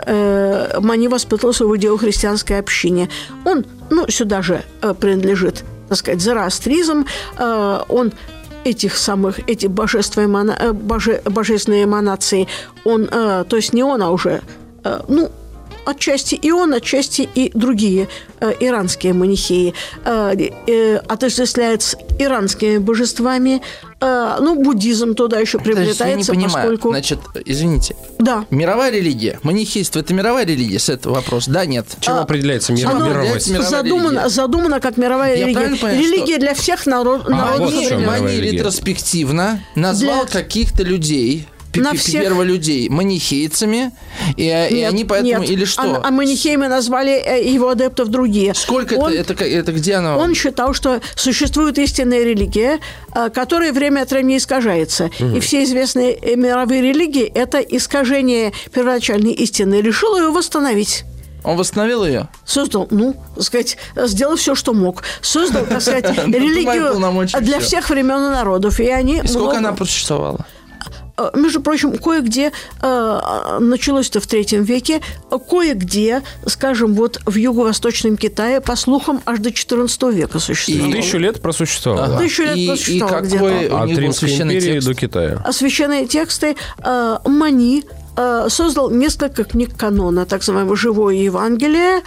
Э, Мани воспитывался в иудео-христианской общине. Он, ну, сюда же э, принадлежит, так сказать, зороастризм. Э, он этих самых, эти божественные, боже, божественные эманации, он, э, то есть не он, а уже, э, ну, отчасти и он, отчасти и другие э, иранские манихеи э, э, отождествляют с иранскими божествами. Э, ну, буддизм туда еще приплетается, я не понимаю. Поскольку... Значит, извините. Да. Мировая религия. Манихейство – это мировая религия? С этого вопроса. Да, нет. Чем а, определяется мир, оно мировая? Задумано, задумано как мировая я религия. Понимаю, религия что... для всех народ, а, народов. Вот Мани ретроспективно назвал для... каких-то людей... На всех... перволюдей манихейцами, и, нет, и они поэтому... Нет. Или что? А, а манихеями назвали его адептов другие. Сколько он, это, это? Это где оно? Он считал, что существует истинная религия, которая время от времени искажается. Угу. И все известные мировые религии – это искажение первоначальной истины. Решил ее восстановить. Он восстановил ее? Создал, ну, так сказать, сделал все, что мог. Создал, так сказать, религию для всех времен и народов. И они... Сколько она просуществовала? Между прочим, кое-где э, началось-то в третьем веке, кое-где, скажем, вот в юго-восточном Китае, по слухам, аж до четырнадцатого века существовало. И тысячу лет просуществовало. Ага. Тысячу лет и, просуществовало и какой где-то. От Римской империи текст? до Китая. А священные тексты э, Мани э, создал несколько книг канона, так называемое «Живое Евангелие»,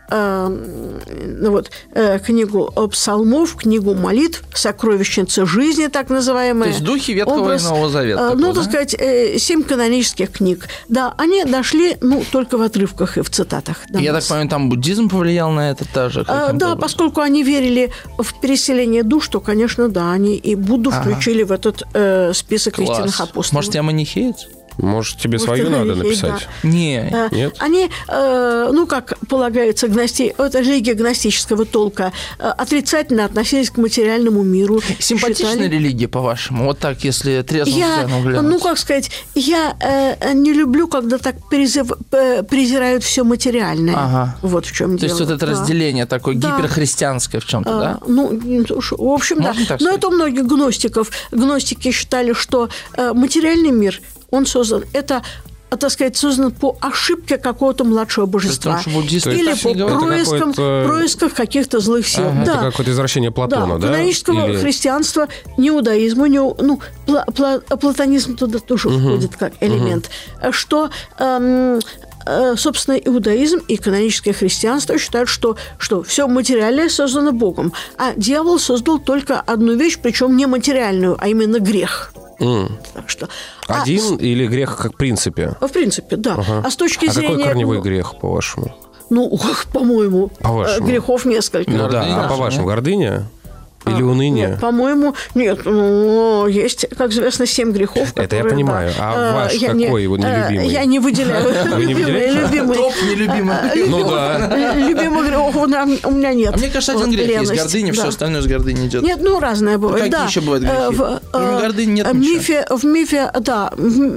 Э, вот, э, книгу псалмов, книгу молитв, сокровищница жизни, так называемая. То есть духи Ветхого образ, и Нового Завета. Э, такой, ну, да? так сказать, э, семь канонических книг. Да, они дошли, ну, только в отрывках и в цитатах. Я нас. так понимаю, там буддизм повлиял на это тоже? А, да, образом. Поскольку они верили в переселение душ, то, конечно, да, они и Будду ага. включили в этот э, список Класс. истинных апостолов. Может, я манихеец? Может, тебе Может, свою надо написать? Да. Не. Э, Нет? Они, э, ну, как полагается, гности... это религия гностического толка, э, отрицательно относились к материальному миру. Симпатичная считали... религия, по-вашему? Вот так, если трезво я, ну, как сказать, я э, не люблю, когда так призыв, э, презирают все материальное. Ага. Вот в чем То дело. То есть вот это да. разделение такое да. гиперхристианское в чем-то, а, да? Ну, в общем, Можно да. Но это у многих гностиков. Гностики считали, что э, материальный мир, он создан, это, так сказать, создан по ошибке какого-то младшего божества. Потому, или по проискам, происках каких-то злых сил. Ага. Да. Это какое-то извращение Платона, да? Канонического Или... христианства, не иудаизма, не, ну, пла- пла- платонизм туда тоже угу. входит как элемент. Угу. Что... Эм, собственно, иудаизм и каноническое христианство считают, что, что все материальное создано Богом, а дьявол создал только одну вещь, причем не материальную, а именно грех. Mm. Так что, Один а, или грех как в принципе? В принципе, да. Ага. А с точки а зрения... какой корневой грех, по-вашему? Ну, по-моему, по-вашему. грехов несколько. Ну да, да. а по-вашему, гордыня? Или уныние? Нет, по-моему, нет. Ну, есть, как известно, семь грехов. Это которые, я понимаю. Да, а ваш я какой не, его нелюбимый? Я не выделяю. Вы не выделяете? Топ нелюбимый. Ну да. Любимых грехов у меня нет. А мне кажется, один грех есть гордыня, все остальное с гордыней идет. Нет, ну, разное бывает. Какие еще бывают грехи? Кроме гордыни нет ничего. В мифе, да,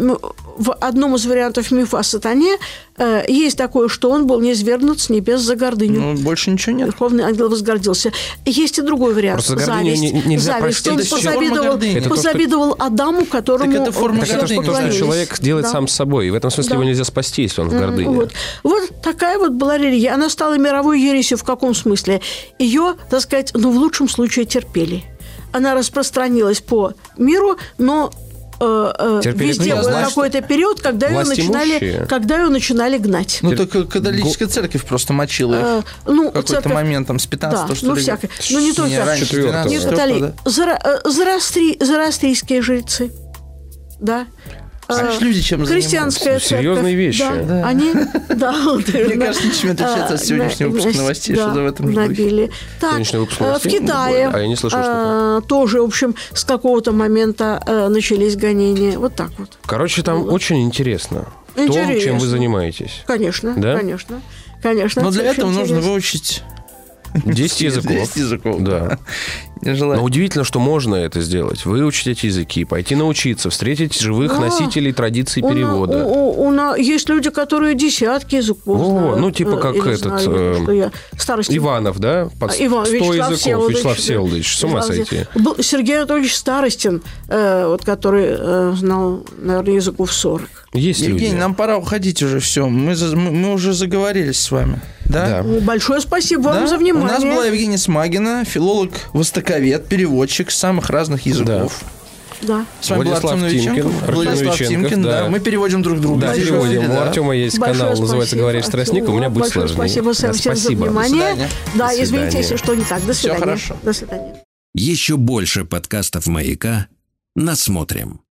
в одном из вариантов мифа о сатане э, есть такое, что он был низвергнут с небес за гордыню. Ну, больше ничего нет. Верховный ангел возгордился. Есть и другой вариант. Просто зависть. Не, нельзя зависть. Он простить. позавидовал, позавидовал то, что... Адаму, которому... Так это форма так это то, что человек делает да. сам с собой. И в этом смысле да. его нельзя спасти, если он в гордыне. Вот. вот такая вот была религия. Она стала мировой ересью в каком смысле? Ее, так сказать, ну, в лучшем случае терпели. Она распространилась по миру, но э, везде был какой-то период, когда ее, начинали, когда ее начинали гнать. Ну, только католическая церковь просто мочила их. А, ну, в какой-то церковь... момент, там, с пятнадцатого, да, что ли? Ну, всякое. Ну, не только раньше, не католики. Зара... Зороастри... Зороастрийские жрецы. Да. А люди чем христианская церковь. Серьезные вещи. Да, да. Они, да, мне кажется, ничем отличается от сегодняшнего выпуска новостей, да, что в этом набили. Так, в Китае а я не слышал, что тоже, в общем, с какого-то момента начались гонения. Вот так вот. Короче, там вот. Очень интересно, интересно то, чем вы занимаетесь. Конечно, да? конечно, конечно. Но для этого интересно. Нужно выучить десять языков. десять языков, да. Но удивительно, что можно это сделать. Выучить эти языки, пойти научиться, встретить живых да. носителей традиций у перевода. На, у, у, у, есть люди, которые десятки языков О, знают. Ну, типа как этот... Знали, что я Иванов, да? Под Иван, сто Вячеслав языков. Всеволодович, Вячеслав Всеволодович. С ума сойти. Был Сергей Анатольевич Старостин, э, вот, который э, знал, наверное, языков сорок. Есть Евгений, люди. нам пора уходить уже, все. Мы, мы, мы уже заговорились с вами. Да? Да. Большое спасибо да? вам за внимание. У нас была Евгения Смагина, филолог, востоковед, переводчик самых разных языков. Да. С вами Владислав был Артем Тимкин. Владислав Тимкин, да. да. Мы переводим друг друга. Да, переводим. Да. У Артема есть большое канал, спасибо. Называется «Говоришь Тростник», у меня будет большое сложнее. Спасибо всем, да, всем спасибо. за внимание. До да, извините, если что не так. До свидания. Все хорошо. До свидания. Еще больше подкастов «Маяка» насмотрим.